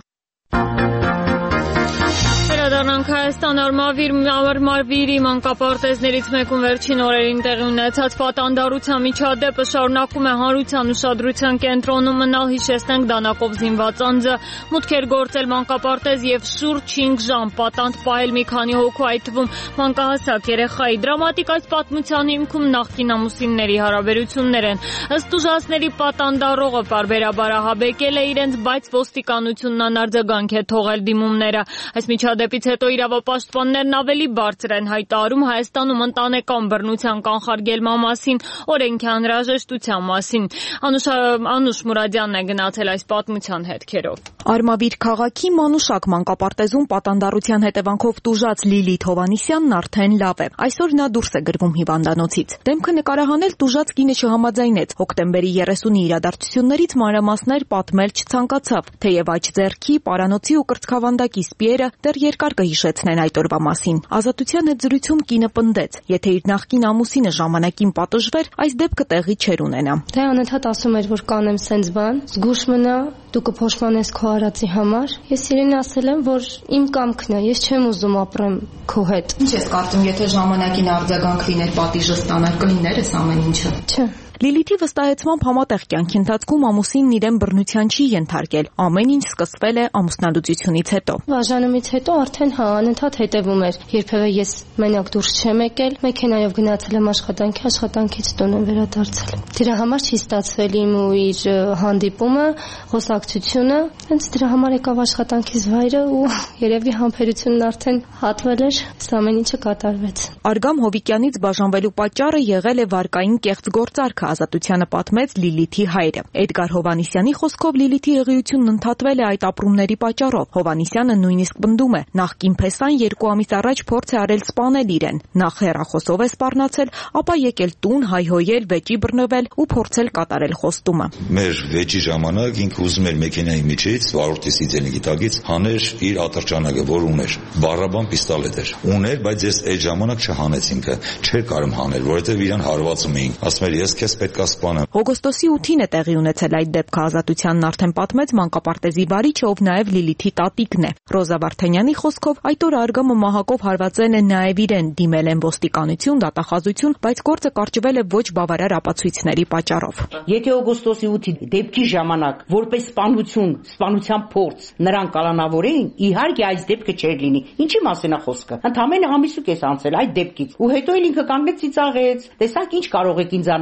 S1: Հայաստան արմավիրի մանկապարտեզներից մեկում վերջին օրերին տեղի ունեցած պատանդարության միջադեպը շարունակում է հանրության ուշադրության կենտրոնում մնալ, հիշեցնենք դանակով զինված անձը մուտք էր գործել մանկապարտեզ եւ շուրջ 5 ժամ պատանդ պահել մի քանի հոգու, այդ թվում մանկահասակ երեխայի։ Դրամատիկ այս պատմության հիմքում նախկին ամուսինների հարաբերություններ են։ Ըստ ուժասների պատանդարողը պարբերաբար ահաբեկել է իրենց, բայց ոստիկանությունն անարձագանք է թողել դիմումները։ Այս միջադեպից հետո իրավապաշտպաններն ավելի բարձր են հայտարարում Հայաստանում ընտանեկան բռնության կանխարգելման մասին, օրենքի անհրաժեշտության մասին։ Անուշ Մուրադյանն է գնացել այս պատմության հետքերով։
S5: Արմավիր քաղաքի Մանուշակ մանկապարտեզում պատանդարության հետևանքով տուժած Լիլիթ Հովանիսյանն արդեն լավ է։ Այսօր նա դուրս է գրվում հիվանդանոցից։ Դեմքը նկարահանել տուժած կինը չհամաձայնեց։ Հոկտեմբերի 30-ի իրադարձություններից մանրամասներ պատմել չցանկացավ, թեև աջ ձեռքի, պարանոցի ու կրծքավանդակի սպիերը դեռ երկար կհիշեցնեն այդ օրվա մասին։ Ազատության հետ զրույցում կինը պնդեց, եթե իր նախկին ամուսինը ժամանակին պատժվեր, այս դեպքը տեղի չէր ունենա։
S22: Դա անընդհատ ասում էր, որ կանեմ սենց բան, զգուշ մնա, դու կփոշմանես քո արածի համար։ Ես իրեն ասել եմ, որ իմ կամքն է, ես չեմ ուզում ապրեմ քո հետ։
S5: Ինչ ես կարծում, եթե ժամանակին արձագանք լիներ, պատիժը ստանար, կլիներ էս ամեն ինչը։
S22: Չէ։
S5: Լիլիթի վստահեցմամբ համատեղ կյանքի ընթացքում ամուսինն իրեն բռնության չի ենթարկել։ Ամեն ինչ սկսվել է ամուսնալուծությունից հետո։
S22: Բաժանումից հետո արդեն անընդհատ հետևում էր։ Երբևէ ես մենակ դուրս չեմ եկել, մեքենայով գնացել եմ աշխատանքից տուն եմ վերադարձել։ Դրա համար չի ստացվել իմ ու իր հանդիպումը, խոսակցությունը, հենց դրա համար եկավ աշխատանքից վայրը ու երևի համբերությունն արդեն հատվել էր, ամեն ինչը կատարվեց։
S5: Արգամ Հովիկյանից բաժանվելու պատճառը եղել է վարկային կեղծ գործարքը, Ազատությանը պատմեց Լիլիթի հայրը։ Էդգար Հովանիսյանի խոսքով Լիլիթի եղիությունն ընդհատվել է այդ ապրումների պատճառով։ Հովանիսյանը նույնիսկ պնդում է, նախկին փեսան 2 ամիս առաջ փորձ է արել սպանել իրեն։ Նախ հեռախոսով է սպառնացել, ապա եկել տուն, հայհոյել, վեճի բռնվել ու փորձել կատարել խոստումը։
S23: Մեր վեճի ժամանակ ինքը ուզում էր մեքենայի միջից, վարորդի սիձենի տակից հաներ իր ատրճանակը, որ ուներ։ Բառաբան պիստոլետ էր։ Ուներ, բայց ես այդ ժամանակ չհանեց ինքը, չէր կարող հանել, որովհետև իրան հարվածում էին։ Ասում էր, ես քեզ պետք է սպանեմ։
S5: Օգոստոսի 8-ին է տեղի ունեցել այդ դեպքը, Ազատությանն արդեն պատմեց մանկապարտեզի վարիչը, ով նաև Լիլիթի տատիկն է։ Ռոզա Վարդանյանի խոսքով այդ օր Արգամը մահակով հարվածել է նաև իրեն, դիմել են ոստիկանություն, դատախազություն, բայց գործը կարճվել է ոչ բավարար ապացույցների պատճառով։
S24: Եթե օգոստոսի 8-ի դեպքի ժամանակ որպես սպանության փորձ նրան կալանավորեին, իհարկե այս դեպքը չէր լինի։ Ինչի մասին է խոսքը։ Ընդամենը ամիսուկ է անցել այդ դեպքից։ Ու հետո էլ ինքը կանգնեց ծիծաղեց, տեսակ ինչ կարող եք ինձ անել։ Արեց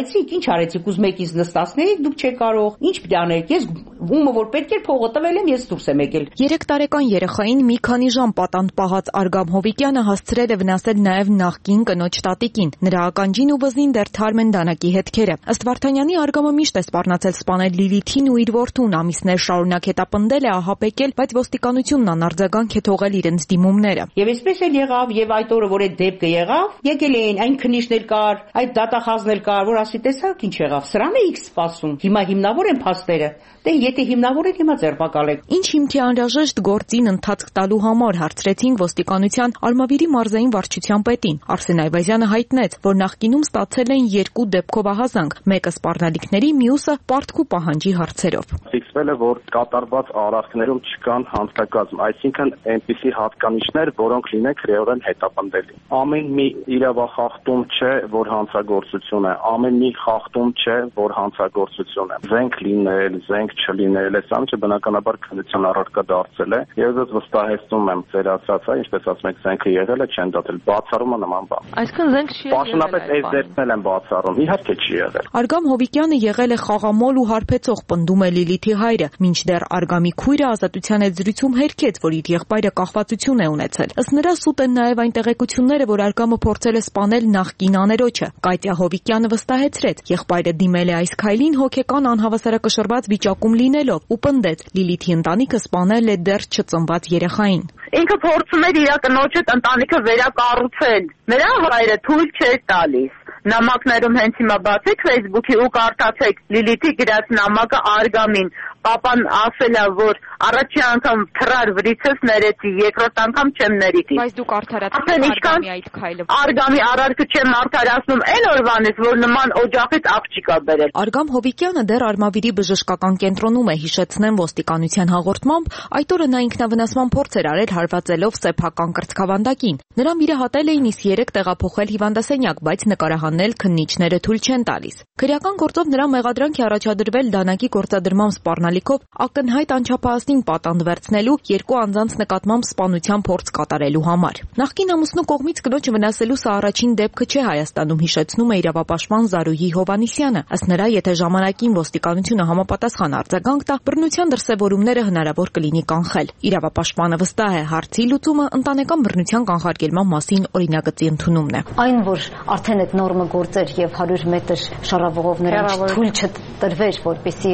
S24: նայեցիք, ինչ արեցիք, ուզում եք ինձ նստացնեիք, դուք չեք կարող, ինչ պիտի անեք, ես ումը որ պետք էր փողը տվել եմ, ես դուրս եմ եկել։
S5: 3 տարեկան երեխային մի քանի ժամ պատանդ պահած Արգամ Հովիկյանը հասցրել է վնասել նաև նախկին կնոջ տատիկին։ Նրա ականջին ու վզին դեռ թարմ են դանակի հետքերը։ Ըստ Վարդանյանի, Արգամը միշտ է սպառնացել սպանել Լիլիթին ու իր որդուն, ամիսներ շարունակ հետապնդել է, ահապեկել, բայց ոստիկանությունն անարձագանք է թողել իրենց դիմումները։
S24: Եվ այսպես էլ եղավ, եւ այդ օրը որ այդ դեպքը եղավ, եկել էին այն քնիչն էլ կար, այդ դատախազն էլ կար, որ ասի տեսակ ինչ եղավ, սրան էիք սպասում։ Հիմա հիմնավոր են փաստերը։ Դե եթե հիմնավոր եք, հիմա ձերբակալեք։
S5: Ինչ հիմքի անհրաժեշտ գործին ընթացք տալու համար հարցրեցինք ոստիկանության Արմավիրի մարզային վարչության պետին։ Արսեն Այվազյանը հայտնեց, որ նախկինում ստացել են 2 դեպքով ահազանգ, մեկը սպառնալիքների, մյուսը պարտք ու պահանջի հարցերով։
S2: Ֆիքսվել է, որ կատարված արարքներում չկան հանցակազմ, այսինքն այնպիսի հատկանիշներ, որոնք լինեն քրեորեն հետապնդելի։ Ամեն մի իրավախախտում չէ, որ հանցագործություն է, ամեն մի խախտում չէ, որ հանցագործություն է։ Զենք լինել, զենք չլինել, այս ամենը բնականաբար քննության առարկա դարձել է, եւ ես վստահեցնում եմ ձեր ասածը, ինչպես ասում եք, զենքը եղել է, չեն դատել, բացառումը նման բան։
S5: Այսինքն զենք չի եղել։
S2: Պաշտոնապես այս դեպքն եմ բացառում, իհարկե չի եղել։
S5: Արգամ Հովիկյանը եղել է խաղամոլ ու հարբեցող, պնդում է Լիլիթի հայրը, մինչդեռ Արգամի քույրը ազատության հետ զրույցում հերքեց, որ իր եղբայրը կախվածություն է ունեցել։ Ըստ նրա սուտ են նաև այն տեղեկությունները, որ Արգամը փորձել է սպանել նախկին աներոջը։ Կատյա Հովիկյանը վստահեցրեց, եղբայրը դիմել է այս քայլին հոգեկան անհավասարակշռված վիճակում լինելով ու պնդեց Լիլիթի ընտանիքը սպանել է դեռ չծնված երեխային։
S3: Ինքը փորձում էր իր կնոջը ընտանիքը վերակառուցել։ Նրա հայրը թույլ չէր տալիս։ Նամակներում հենց հիմա բացեք Facebook-ի ու կարդացեք Լիլիթի գրած նամակը Արգամին։ Պապան ասել է, որ առաջին անգամ թռար վրիցս ներեցի, երկրորդ անգամ չեմ ներիցի։
S5: Բայց դուք արդարացրեք Արգամի այդ քայլը։
S3: Արգամի արարքը չեմ արդարացնում այն օրվանից, որ նման օջախից աղջիկ ա բերել։
S5: Արգամ Հովիկյանը դեռ Արմավիրի բժշկական կենտրոնում է, հիշեցնեմ ոստիկանության հաղորդմամբ, այդ օրը նա ինքնավնասման փորձ էր արել հարվածելով սեփական կրծքավանդակին։ Նրան վիրահատել էին, իսկ 3 տեղափոխել հիվանդասենյակ, բայց նկարահանել քննիչները թույլ չեն տալիս։ Քրեական գործով նրա մեղադրանք է առաջադրվել դանակի գործադրմամբ սպառնալիքով ակնհայտ անչափահասին պատանդ վերցնելու, 2 անձանց նկատմամբ սպանության փորձ կատարելու համար։ Նախկին ամուսնու կողմից կնոջը վնասելու սա առաջին դեպքը չէ Հայաստանում, հիշեցնում է իրավապաշտպան Զարուհի Հովհաննիսյանը։ Ըստ նրա, եթե ժամանակին ոստիկանությունը համապատասխան արձագանք տա, բռնության դրսևորումները հնարավոր կլինի կանխել։ Իրավապաշտպանը վստահ է, հարցի լուծումը ընտանեկան բռնության կանխարգելման մասին օրինագծի ընդունումն է։
S6: Այն, որ արդեն այդ նորմը գործեր եւ 100 մետր շարավողով նրանց թույլ չտրվեր, որպեսզի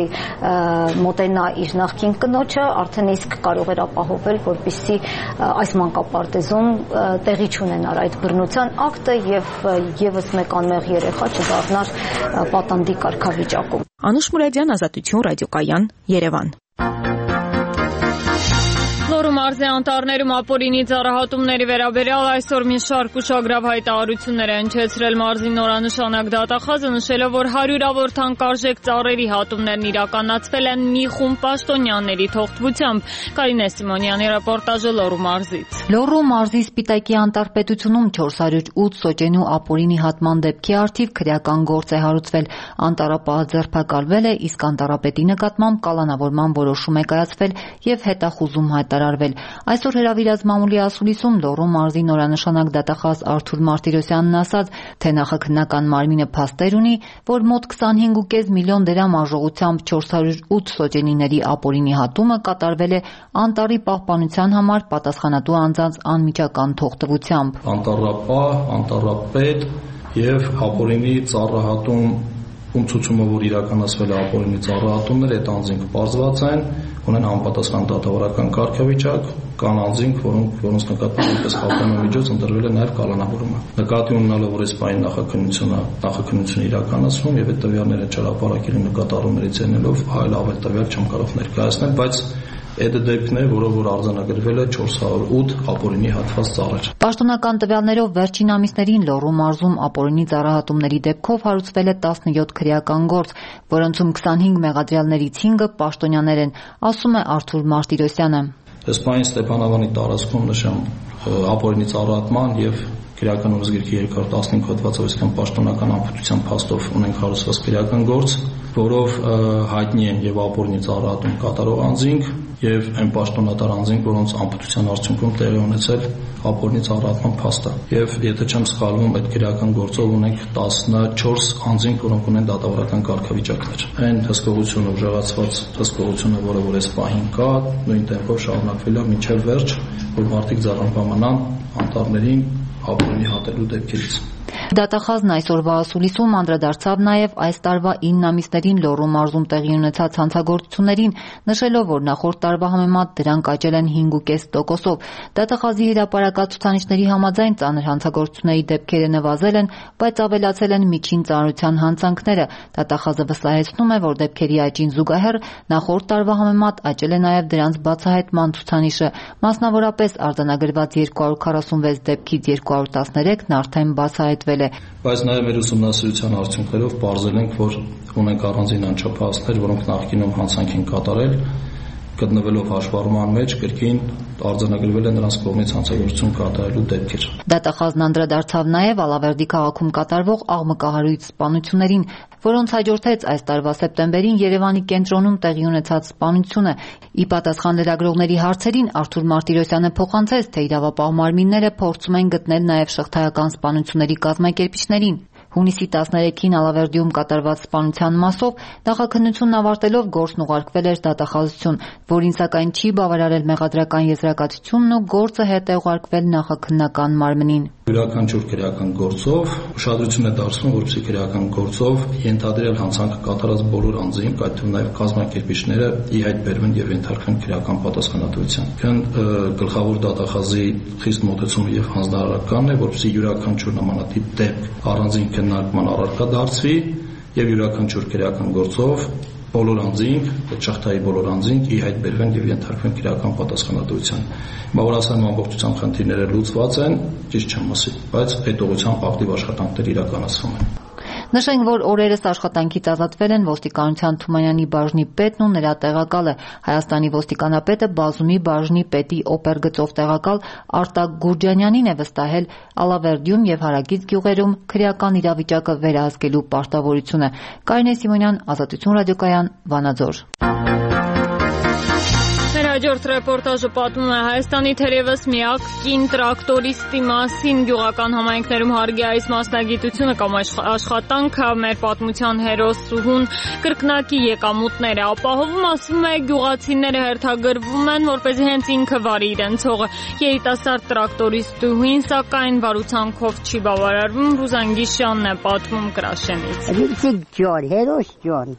S6: մոտենա իր նախկին կնոջը, արդեն իսկ կարող էր ապահովել, որպեսզի այս մանկապարտեզում տեղի չունենար այդ բռնության ակտը եւ եւս մեկ անմեղ երեխա չդառնար պատանդի կարգավիճակում։
S5: Անուշ Մուրադյան, Ազատություն, ռադիոկայան, Երևան։
S1: Լոռու մարզի անտառներում ապօրինի ծառահատումների վերաբերյալ այսօր մի շարք ուշագրավ հայտարարություններ է հնչեցրել մարզի նորանշանակ դատախազը, նշելով, որ հարյուրավոր թանկարժեք ծառերի հատումներն իրականացվել են մի խումբ պաշտոնյաների թողտվությամբ։ Կարինե Սիմոնյանի ռեպորտաժը Լոռու մարզից։
S15: Լոռու մարզի Սպիտակի անտառպետությունում 408 սոճենու ապօրինի հատման դեպքի առթիվ քրեական գործ է հարուցվել։ Անտառապահը ձերբակալվել է, իսկ անտառապետի նկատմամբ կալանավորման որոշում է կայացվել եւ հետախուզում հայտարարվել։ Այսօր հրավիրած մամուլի ասուլիսում Լոռու մարզի նորանշանակ դատախազ Արթուր Մարտիրոսյանն ասաց, թե նախաքննական մարմինը փաստեր ունի, որ մոտ 25.5 միլիոն դրամ արժողությամբ 408 սոճենիների ապօրինի հատումը կատարվել է անտառի պահպանության համար պատասխանատու անձանց անմիջական թողտվությամբ։
S7: Անտառապահ, անտառապետ եւ ապօրինի ծառահատում ում ցուցումը, որ իրականացվել է ապօրինի ծառահատումներ, այդ անձինք պարզված են, ունեն համապատասխան դատավարական կարգավիճակ, կան անձինք, որոնց նկատմամբ այնպես խախտումամիջոց ընտրվել է նաև կալանավորումը։ Նկատի ունենալով, որ այս պահին նախաքննությունը իրականացվում եւ այդ տվյալները ճարապարակելի նկատառումներից ելնելով այլ ավել տվյալ չեմ կարող ներկայացնել, բայց այդ դեպքն է, որ արձանագրվել է 408 ապօրինի հատված ծառեր։
S15: Պաշտոնական տվյալներով վերջին ամիսներին Լոռու մարզում ապօրինի ծառահատումների դեպքով հարուցվել է 17 քրեական գործ, որոնցում 25 մեղադրյալներից 5-ը պաշտոնյաներ են, ասում է Արթուր Մարտիրոսյանը։
S7: Սպային Ստեփանավանի տարածքում նշեմ ապօրինի ծառահատման եւ Քրեական օրենսգրքի 215 հոդվածով իսկական պաշտոնական անփութության փաստով ունենք հարուցված քրեական գործ, որով հայտնի են եւ ապօրինի ծառայություն կատարող անձինք եւ այն պաշտոնատար անձինք, որոնց անպտության արդյունքում տեղի ունեցել ապօրինի ծառայության փաստը։ Եվ եթե չեմ սխալվում, այդ քրեական գործով ունենք 14 անձինք, որոնք ունեն դատավարական կարգավիճակներ։ Այն հսկողությունը, ուժեղացված հսկողությունը, որը որ այս պահին կա, նույն տեմպով շարունակվել է մինչև վերջ, որ մարդիկ ձեռնպահմանան անտառներին ապօրինի հատելու դեպքերից։
S15: Դատախազն այսօրվա ասուլիսում անդրադարձավ նաև այս տարվա 9 ամիսներին Լոռու մարզում տեղի ունեցած հանցագործություններին, նշելով, որ նախորդ տարվա համեմատ դրանք աճել են 5.5%-ով։ Դատախազի հրապարակած ցուցանիշների համաձայն ծանր հանցագործությունների դեպքերը նվազել են, բայց ավելացել են միջին ծանրության հանցանքները։ Դատախազը վստահեցնում է, որ դեպքերի աճին զուգահեռ նախորդ տարվա համեմատ աճել է նաև դրանց բացահայտման ցուցանիշը։ Մասնավորապես արձանագրված 246 դեպքից 213-ն արդեն բացահայտվել է։
S7: Բայց նաև մեր ուսումնասիրության արդյունքներով պարզել ենք, որ ունենք առանձին անչափահասներ, որոնք նախկինում հանցանք են կատարել, գտնվելով հաշվառման մեջ կրկին արձանագրվել են նրանց կողմից հանցագործություն կատարելու դեպքեր։
S15: Դատախազն անդրադարձավ նաև Ալավերդի քաղաքում կատարվող աղմկահարույց սպանություններին, որոնց հաջորդեց այս տարվա սեպտեմբերին Երևանի կենտրոնում տեղի ունեցած սպանությունը։ Ի պատասխան լրագրողների հարցերին Արթուր Մարտիրոսյանը փոխանցեց, թե իրավապահ մարմինները փորձում են գտնել նաև շղթայական սպանությունների կազմակերպիչներին։ Հունիսի 13-ին Ալավերդիում կատարված սպանության մասով նախաքննությունն ավարտելով գործն ուղարկվել էր դատախազություն, որին սակայն չի բավարարել մեղադրական եզրակացությունն ու գործը հետ է ուղարկվել նախաքննական մարմնին։
S7: Յուրաքանչյուր քրեական գործով ուշադրություն է դարձվում, որպեսզի քրեական գործով ենթադրել հանցանք կատարած բոլոր անձինք, այդ թվում նաև կազմակերպիչները ի հայտ բերվեն եւ ենթարկվեն քրեական պատասխանատվության։ Գլխավոր դատախազի խիստ մոտեցումը եւ հանձնարարականն է, որպեսզի յուրաքանչյուր նմանատիպ դեպք առանձին քննարկման առարկա դարձվի եւ յուրաքանչյուր քրեական գործով բոլոր անձինք, այդ շղթայի բոլոր անձինք ի հայտ բերվեն եւ ենթարկվեն քրեական պատասխանատվության։ Բավարարության ամբողջության խնդիրները լուծված են, ճիշտ չեմ ասի, բայց այդ ուղղությամբ ակտիվ աշխատանքներ իրականացվում են։
S15: Նշենք, որ օրերս աշխատանքից ազատվել են ոստիկանության Թումանյանի բաժնի պետն ու նրա տեղակալը։ Հայաստանի ոստիկանապետը Բազումի բաժնի պետի օպերգծով տեղակալ Արտակ Գուրջանյանին է վստահել Ալավերդիում եւ հարակից գյուղերում քրեական իրավիճակը վերահսկելու պարտավորությունը։ Կարինե Սիմոնյան, Ազատություն ռադիոկայան, Վանաձոր։
S1: Մեր հաջորդ ռեպորտաժը պատմում է Հայաստանի թերևս միակ կին տրակտորիստի մասին։ Գյուղական համայնքներում հարգի այս մասնագիտությունը կամ աշխատանքը մեր պատմության հերոսուհուն կրկնակի եկամուտները ապահովում, ասում է, գյուղացիները հերթագրվում են, որպեսզի հենց ինքը վարի իրենց հողը։ Երիտասարդ տրակտորիստուհին սակայն վարուցանքով չի բավարարվում։ Ռուզան Գիշյանն է պատմում Կրաշենից։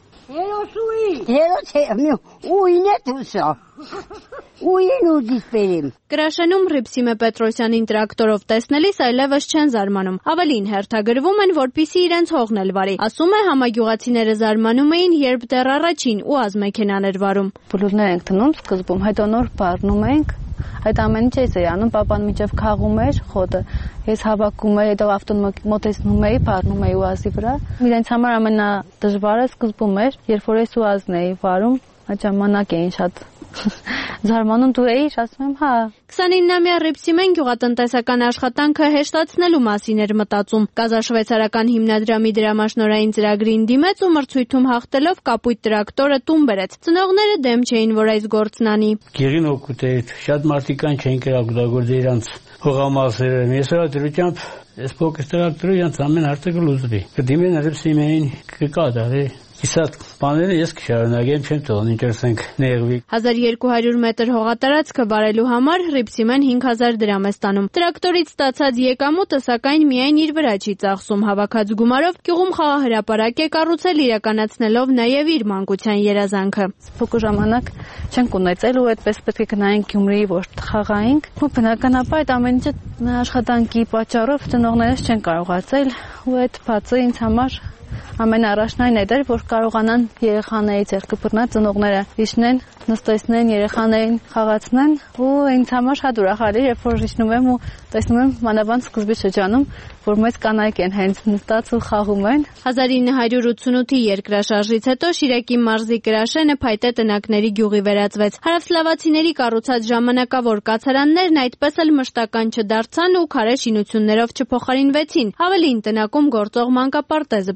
S9: Կրաշենում Ռիփսիմե Պետրոսյանին տրակտորով տեսնելիս այլևս չեն զարմանում, ավելին հերթագրվում են, որպեսզի իրենց հողն էլ վարի։ Ասում է, համագյուղացիները զարմանում էին, երբ դեռ առաջին ՈՒԱԶ մեքենան էր վարում։
S10: Բլուրներ ենք դնում սկզբում, հետո նոր բառնում ենք։ Այդ ամեն ինչ էս էի անում, papan միջև քաղում էր խոտը։ Ես հավաքում էի, հետո ավտոն մոտեցնում էի, բռնում էի ՈՒԱԶ-ի վրա։ Իրենց համար ամենադժվարը սկզբում էր, երբ որ ես ՈՒԱԶ-ն էի վարում, այդ ժամանակ էին շատ զարմանում, դու էիր, ասում եմ, հա։
S9: 29-ամյա Ռիփսիմեն գյուղատնտեսական աշխատանքը հեշտացնելու մասին էր մտածում։ Գազաշվեյցարական հիմնադրամի դրամաշնորհային ծրագրին դիմեց ու մրցույթում հաղթելով կապույտ տրակտորը տուն բերեց։ Ծնողները դեմ չէին, որ այս գործն անի։
S11: Գեղին օգուտ է, շատ մարդիկ չէին կարող օգտագործել իրանց հողամասերը։ Ես հա դրությամբ այս փոքր տրակտորը իրանց ամեն հարցը կլուծվի։ Կդիմեն Ռիփսիմեին կկատարի։ Իսկ բաները ես կշարունակեմ, չեմ թողնի ինչերսենք նեղվի։
S9: 1200 մետր հողատարածքը վարելու համար Ռիփսիմեն 5000 դրամ է ստանում։ Տրակտորից ստացած եկամուտը սակայն միայն իր վրա չի ծախսում, հավաքած գումարով գյուղում խաղահրապարակ է կառուցել, իրականացնելով նաև իր մանկության երազանքը։
S10: Փոքր ժամանակ չենք ունեցել ու այդպես պետք է գնայինք Գյումրի, որ խաղայինք։ Ու բնականաբար այդ ամեն ինչը աշխատանքի պատճառով ծնողներս չեն կարողացել ու այդ բացը ինձ համար ամենաառաջնային էր, որ կարողանան երեխաների ձեռքը բռնել, ծնողները իջնեն, նստեցնեն, երեխաներին խաղացնեն ու ինձ համար շատ ուրախալի էր, երբ որ իջնում եմ ու տեսնում եմ մանավանդ սկզբի շրջանում, որ մեծ կանայք են հենց նստած ու խաղում են։
S9: 1988-ի երկրաշարժից հետո Շիրակի մարզի Կրաշենը փայտե տնակների գյուղի վերածվեց։ Հարավսլավացիների կառուցած ժամանակավոր կացարաններն այդպես էլ մշտական չդարձան ու քարե շինություններով չփոխարինվեցին։ Ավելին, տնակում գործող մանկապարտեզը փակվեց։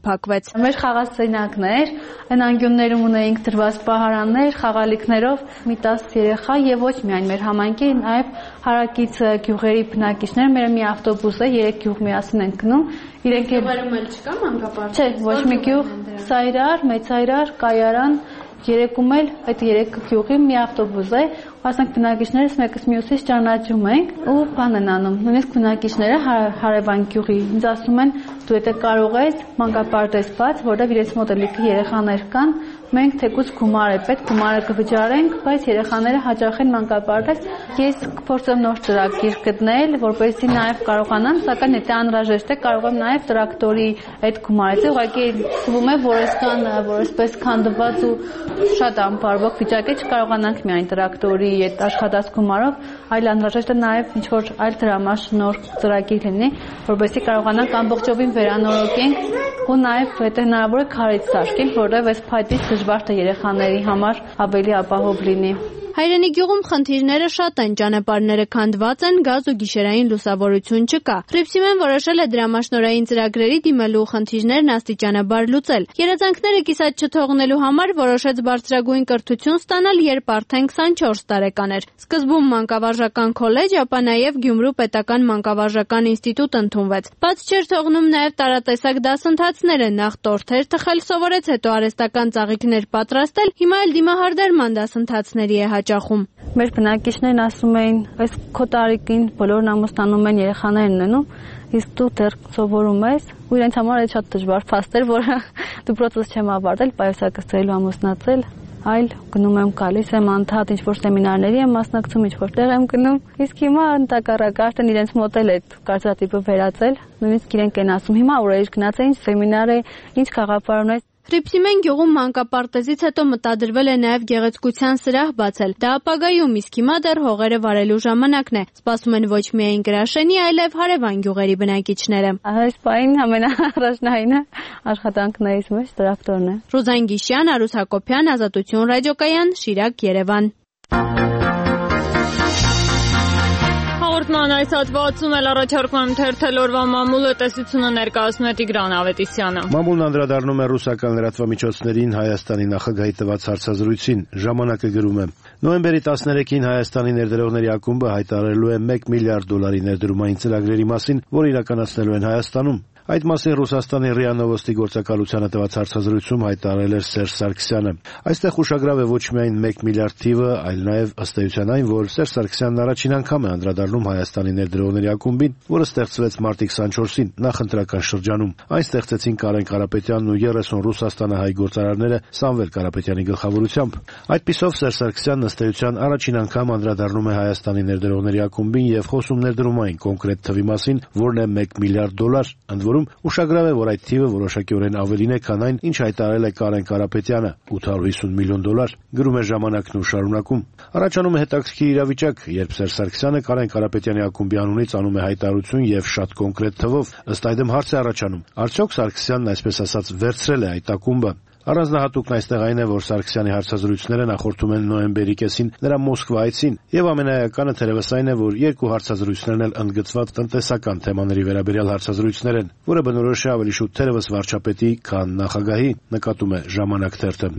S10: Մեր խաղասենյակներ, այն անկյուններում ունեինք դրված պահարաններ, խաղալիքներով մի 10 երեխա եւ ոչ միայն մեր համայնքի, նաեւ հարակից գյուղերի բնակիչներ, մեր մի ավտոբուս է, 3 գյուղ միասին են գնում։ Իրենք
S9: գյուղերում էլ չկա մանկապարտեզ։
S10: Չէ, ոչ մի գյուղ, Սայրար, Մեծայրար, Կայարան, երեկում էլ այդ 3 գյուղի մի ավտոբուս է, ասենք բնակիչներս մեկս մյուսից ճանաչում ենք ու բան են անում։ Նույնիսկ բնակիչները հարևան գյուղի ինձ ասում են դու եթե կարող ես մանկապարտեզ բաց, որտեղ իրենց մոտ լիքը երեխաներ կան, մենք թեկուզ գումար է պետք, գումարը կվճարենք, բայց երեխաները հաճախեն մանկապարտեզ։ Ես կփորձեմ նոր ծրագիր գտնել, որպեսզի նաև կարողանան, սակայն եթե անհրաժեշտ է, կարող եմ նաև տրակտորի այդ գումարից, ուղղակի թվում է, որ այսքան որպես քանդված ու շատ անբարբոք վիճակի չկարողանանք միայն տրակտորի այդ աշխատած գումարով, այլ անհրաժեշտ է նաև ինչ-որ այլ դրամաշ նոր ծրագիր լինի, որպեսզի կարողանանք ամբողջովին վերանորոգենք ու նաև եթե հնարավոր է քարից սարքենք, որովհետև այս փայտից դժվար թե երեխաների համար ավելի ապահով լինի։
S9: Հայրենի գյուղում խնդիրները շատ են, ճանապարհները քանդված են, գազ ու գիշերային լուսավորություն չկա։ Հռիփսիմեն որոշել է դրամաշնորհային ծրագրերի դիմելու խնդիրներն աստիճանաբար լուծել։ Երազանքները կիսատ չթողնելու համար որոշեց բարձրագույն կրթություն ստանալ, երբ արդեն 24 տարեկան էր։ Սկզբում մանկավարժական քոլեջ, ապա նաև Գյումրու պետական մանկավարժական ինստիտուտ ընդունվեց։ Բաց չէր թողնում նաև տարատեսակ դասընթացները, նախ տորթեր թխել սովորեց, հետո արհեստական ծաղիկներ պատրաստել, հիմա էլ դիմահարդարման դասընթացների է հաճախում։
S10: Մեր բնակիչներն ասում էին, այս քո տարիքին բոլորն ամուսնանում են, երեխաներ ունենում, իսկ դու դեռ սովորում ես, ու իրենց համար այդ շատ դժվար փաստ էր, որ դպրոցս չեմ ավարտել, պայուսակցելու ամուսնացել, այլ գնում եմ գալիս եմ անդադ ինչ-որ սեմինարների եմ մասնակցում, ինչ-որ տեղ եմ գնում, իսկ հիմա ընդհակառակն իրենց մոտ էլ այդ կարծրատիպը վերածել, նույնիսկ իրենք են ասում, հիմա ուր գնաց ինչ սեմինար է, ինչ գաղափար ունես։
S9: Հռիփսիմեն գյուղում մանկապարտեզից հետո մտադրվել է նաև գեղեցկության սրահ բացել։ Դա ապագայում, իսկ հիմա դեռ հողերը վարելու ժամանակն է։ Սպասում են ոչ միայն Գրաշենի, այլև հարևան գյուղերի բնակիչները։
S10: Այս պահին ամենաառաջնայինը աշխատանքներից մեջ տրակտորն է։
S9: Ռուզան Գիշյան, Արուս Հակոբյան, Ազատություն ռադիոկայան, Շիրակ, Երևան։ Հաղորդման այս հատվածում էլ առաջարկում եմ թերթել օրվա մամուլը, տեսությունը ներկայացնում է Տիգրան Ավետիսյանը։
S4: Մամուլն անդրադառնում է ռուսական լրատվամիջոցներին Հայաստանի նախագահի տված հարցազրույցին։ Ժամանակը գրում է. Նոյեմբերի 13-ին Հայաստանի ներդրողների ակումբը հայտարարելու է $1 միլիարդ ներդրումային ծրագրերի մասին, որ իրականացնելու են Հայաստանում։ Այդ մասին Ռուսաստանի ՌԻԱ Նովոստի գործակալությանը տված հարցազրույցում հայտարարել էր Սերժ Սարգսյանը։ Այստեղ ուշագրավ է ոչ միայն 1 միլիարդ թիվը, այլ նաև ըստ էության այն, որ Սերժ Սարգսյանն առաջին անգամ է անդրադառնում Հայաստանի ներդրողների ակումբին, որը ստեղծվեց մարտի 24-ին նախընտրական շրջանում։ Այն ստեղծեցին Կարեն Կարապետյանն ու 30 ռուսաստանահայ գործարարները Սամվել Կարապետյանի գլխավորությամբ։ Այդպիսով Սերժ Սարգսյանն ըստ էության առաջին անգամ անդրադառնում է Հայաստանի ներդրողների ակումբին եւ խոսում ներդրումային կոնկրետ թվի մասին, որն է $1 միլիարդ, ընդ որում ուշագրավ է, որ այդ թիվը որոշակիորեն ավելին է, քան այն, ինչ հայտարարել է Կարեն Կարապետյանը՝ $850 միլիոն, գրում է Ժամանակն ու շարունակում։ Առաջանում է հետաքրքիր իրավիճակ, երբ Սերժ Սարգսյանը Կարեն Կարապետյանի ակումբի անունից անում է հայտարարություն եւ շատ կոնկրետ թվով, ըստ այդմ հարց է առաջանում. արդյոք Սարգսյանն այսպես ասած վերցրել է այդ ակումբը։ Առանձնահատուկն այստեղ այն է, որ Սարգսյանի հարցազրույցները նախորդում են նոյեմբերի կեսին նրա Մոսկվա այցին, եւ ամենաեականը թերևս այն է, որ երկու հարցազրույցներն էլ ընդգծված տնտեսական թեմաների վերաբերյալ հարցազրույցներ են, որը բնորոշ է ավելի շուտ թերևս վարչապետի, քան նախագահի, նկատում է Ժամանակ թերթը։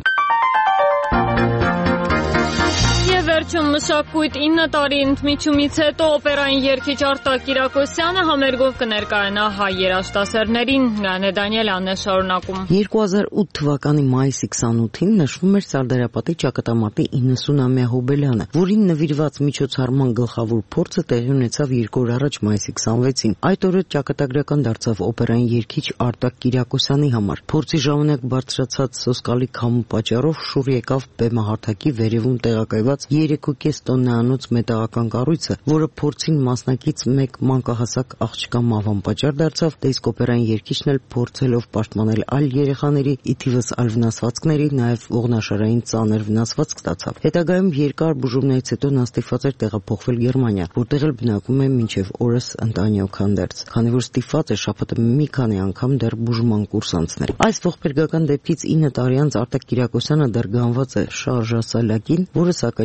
S1: Վերջում մշակույթ 9 տարի ընդմիջումից հետո օպերային երգիչ Արտակ Կիրակոսյանը համերգով կներկայանա հայ երաժշտասերներին։ Գանե Դանիելյանն է շարունակում։
S8: 2008 թվականի մայիսի 28-ին նշվում էր Սարդարապետի ճակատամարտի 90-ամյա հոբելյանը, որին նվիրված միջոցառման գլխավոր փորձը տեղի ունեցավ 2 օր առաջ մայիսի 26-ին։ Այդ օրը ճակատագրական դարձավ օպերային երգիչ Արտակ Կիրակոսյանի համար։ Փորձի ժամանակ բարձրացած սոսկալի քամու պատճառով շուռ եկավ բեմահարթակի վերևում տեղակայված 3.5 տոննանոց մետաղական կառույցը, որը փորձին մասնակից մեկ մանկահասակ աղջկա մահվան պատճառ դարձավ, իսկ օպերային երգիչն էլ փորձելով պաշտպանել այլ երեխաների, ի թիվս այլ վնասվածքների, նաև ողնաշարային ծանր վնասվածք ստացավ։ Հետագայում երկար բուժումներից հետո նա ստիպված էր տեղափոխվել Գերմանիա, որտեղ էլ բնակվում է մինչև օրս ընտանյոք հանդերձ, քանի որ ստիպված է շաբաթը մի քանի անգամ դեռ բուժման կուրս անցնել։ Այս ողբերգական դեպքից 9 տարի անց Արտակ Կիրակոսյանը դեռ գանված է շարժասալակին, որը սակայն չի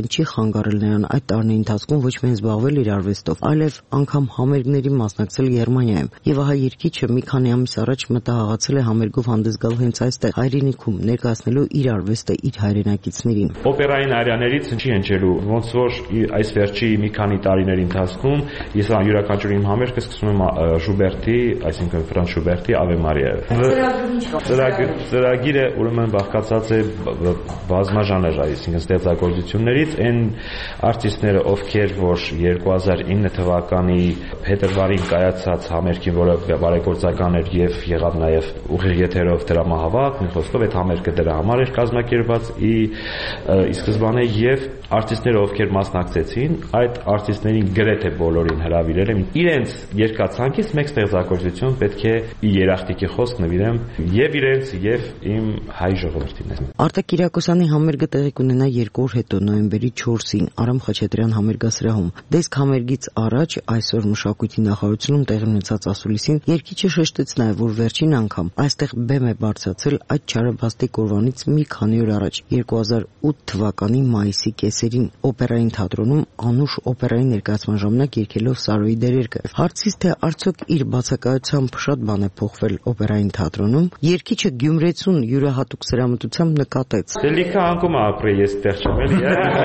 S8: կանգ առել նրան այդ տարիների ընթացքում ոչ միայն զբաղվել իր արվեստով, այլև անգամ համերգների մասնակցել Գերմանիայում։ Եվ ահա երգիչը մի քանի ամիս առաջ մտահղացել է համերգով հանդես գալ հենց այստեղ, հայրենիքում, ներկայացնելու իր արվեստը իր հայրենակիցներին։
S12: Օպերային արյաներից չի հնչելու, ոնց որ այս վերջի մի քանի տարիների ընթացքում ես յուրաքանչյուր իմ համերգը սկսում եմ Շուբերտի, այսինքն Ֆրանց Շուբերտի Ave Maria-ով։ Ծրագիրը ուրեմն բաղկացած է բազմաժանր, այսինքն ստեղծագործություններից, այն արտիստները, ովքեր որ 2009 թվականի փետրվարին կայացած համերգին, որը բարեգործական էր եւ եղավ նաեւ ուղիղ եթերով դրամահավաք, մի խոսքով այդ համերգը դրա համար էր կազմակերպված ի սկզբանե եւ արտիստները, ովքեր մասնակցեցին, այդ արտիստներին գրեթե բոլորին հրավիրել եմ իրենց երկացանկից մեկ ստեղծագործություն պետք է երախտիկի խոսք նվիրեմ եւ իրենց եւ իմ հայ ժողովրդին։
S8: Արտակ Կիրակոսյանի համերգը տեղի կունենա 2 օր հետո նոյեմբերի 4-ին Արամ Խաչատրյան համերգասրահում։ Դեսք համերգից առաջ այսօր մշակույթի նախարարությունում տեղի ունեցած ասուլիսին երգիչը շեշտեց նաեւ, որ վերջին անգամ այստեղ բեմ է բարձրացել այդ չարաբաստիկ օրվանից մի քանի օր առաջ 2008 թվականի մայիսի կեսերին օպերային թատրոնում անուշ օպերային ներկայացման ժամանակ երգելով Սարոյի դերերքը։ Հարցից թե արդյոք իր բացակայությամբ շատ բան է փոխվել օպերային թատրոնում, երգիչը գյումրեցուն յուրահատուկ սրամտությամբ նկատեց.
S12: Լիքը անկում ապրե ես տեղ չեմ էլի։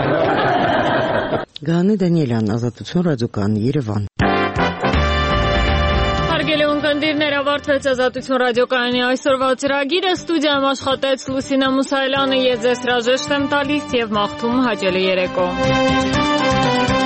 S8: Գանե Դանիելյան, Ազատություն ռադիոկայանի Երևան։
S1: Հարգելի ունկնդիրներ, ավարտվեց Ազատություն ռադիոկայանի այսօրվա ծրագիրը։ Ստուդիայում աշխատեց Լուսինե Մուսայելյանը, ես ձեզ հրաժեշտ եմ տալիս եւ մաղթում հաճելի երեկո։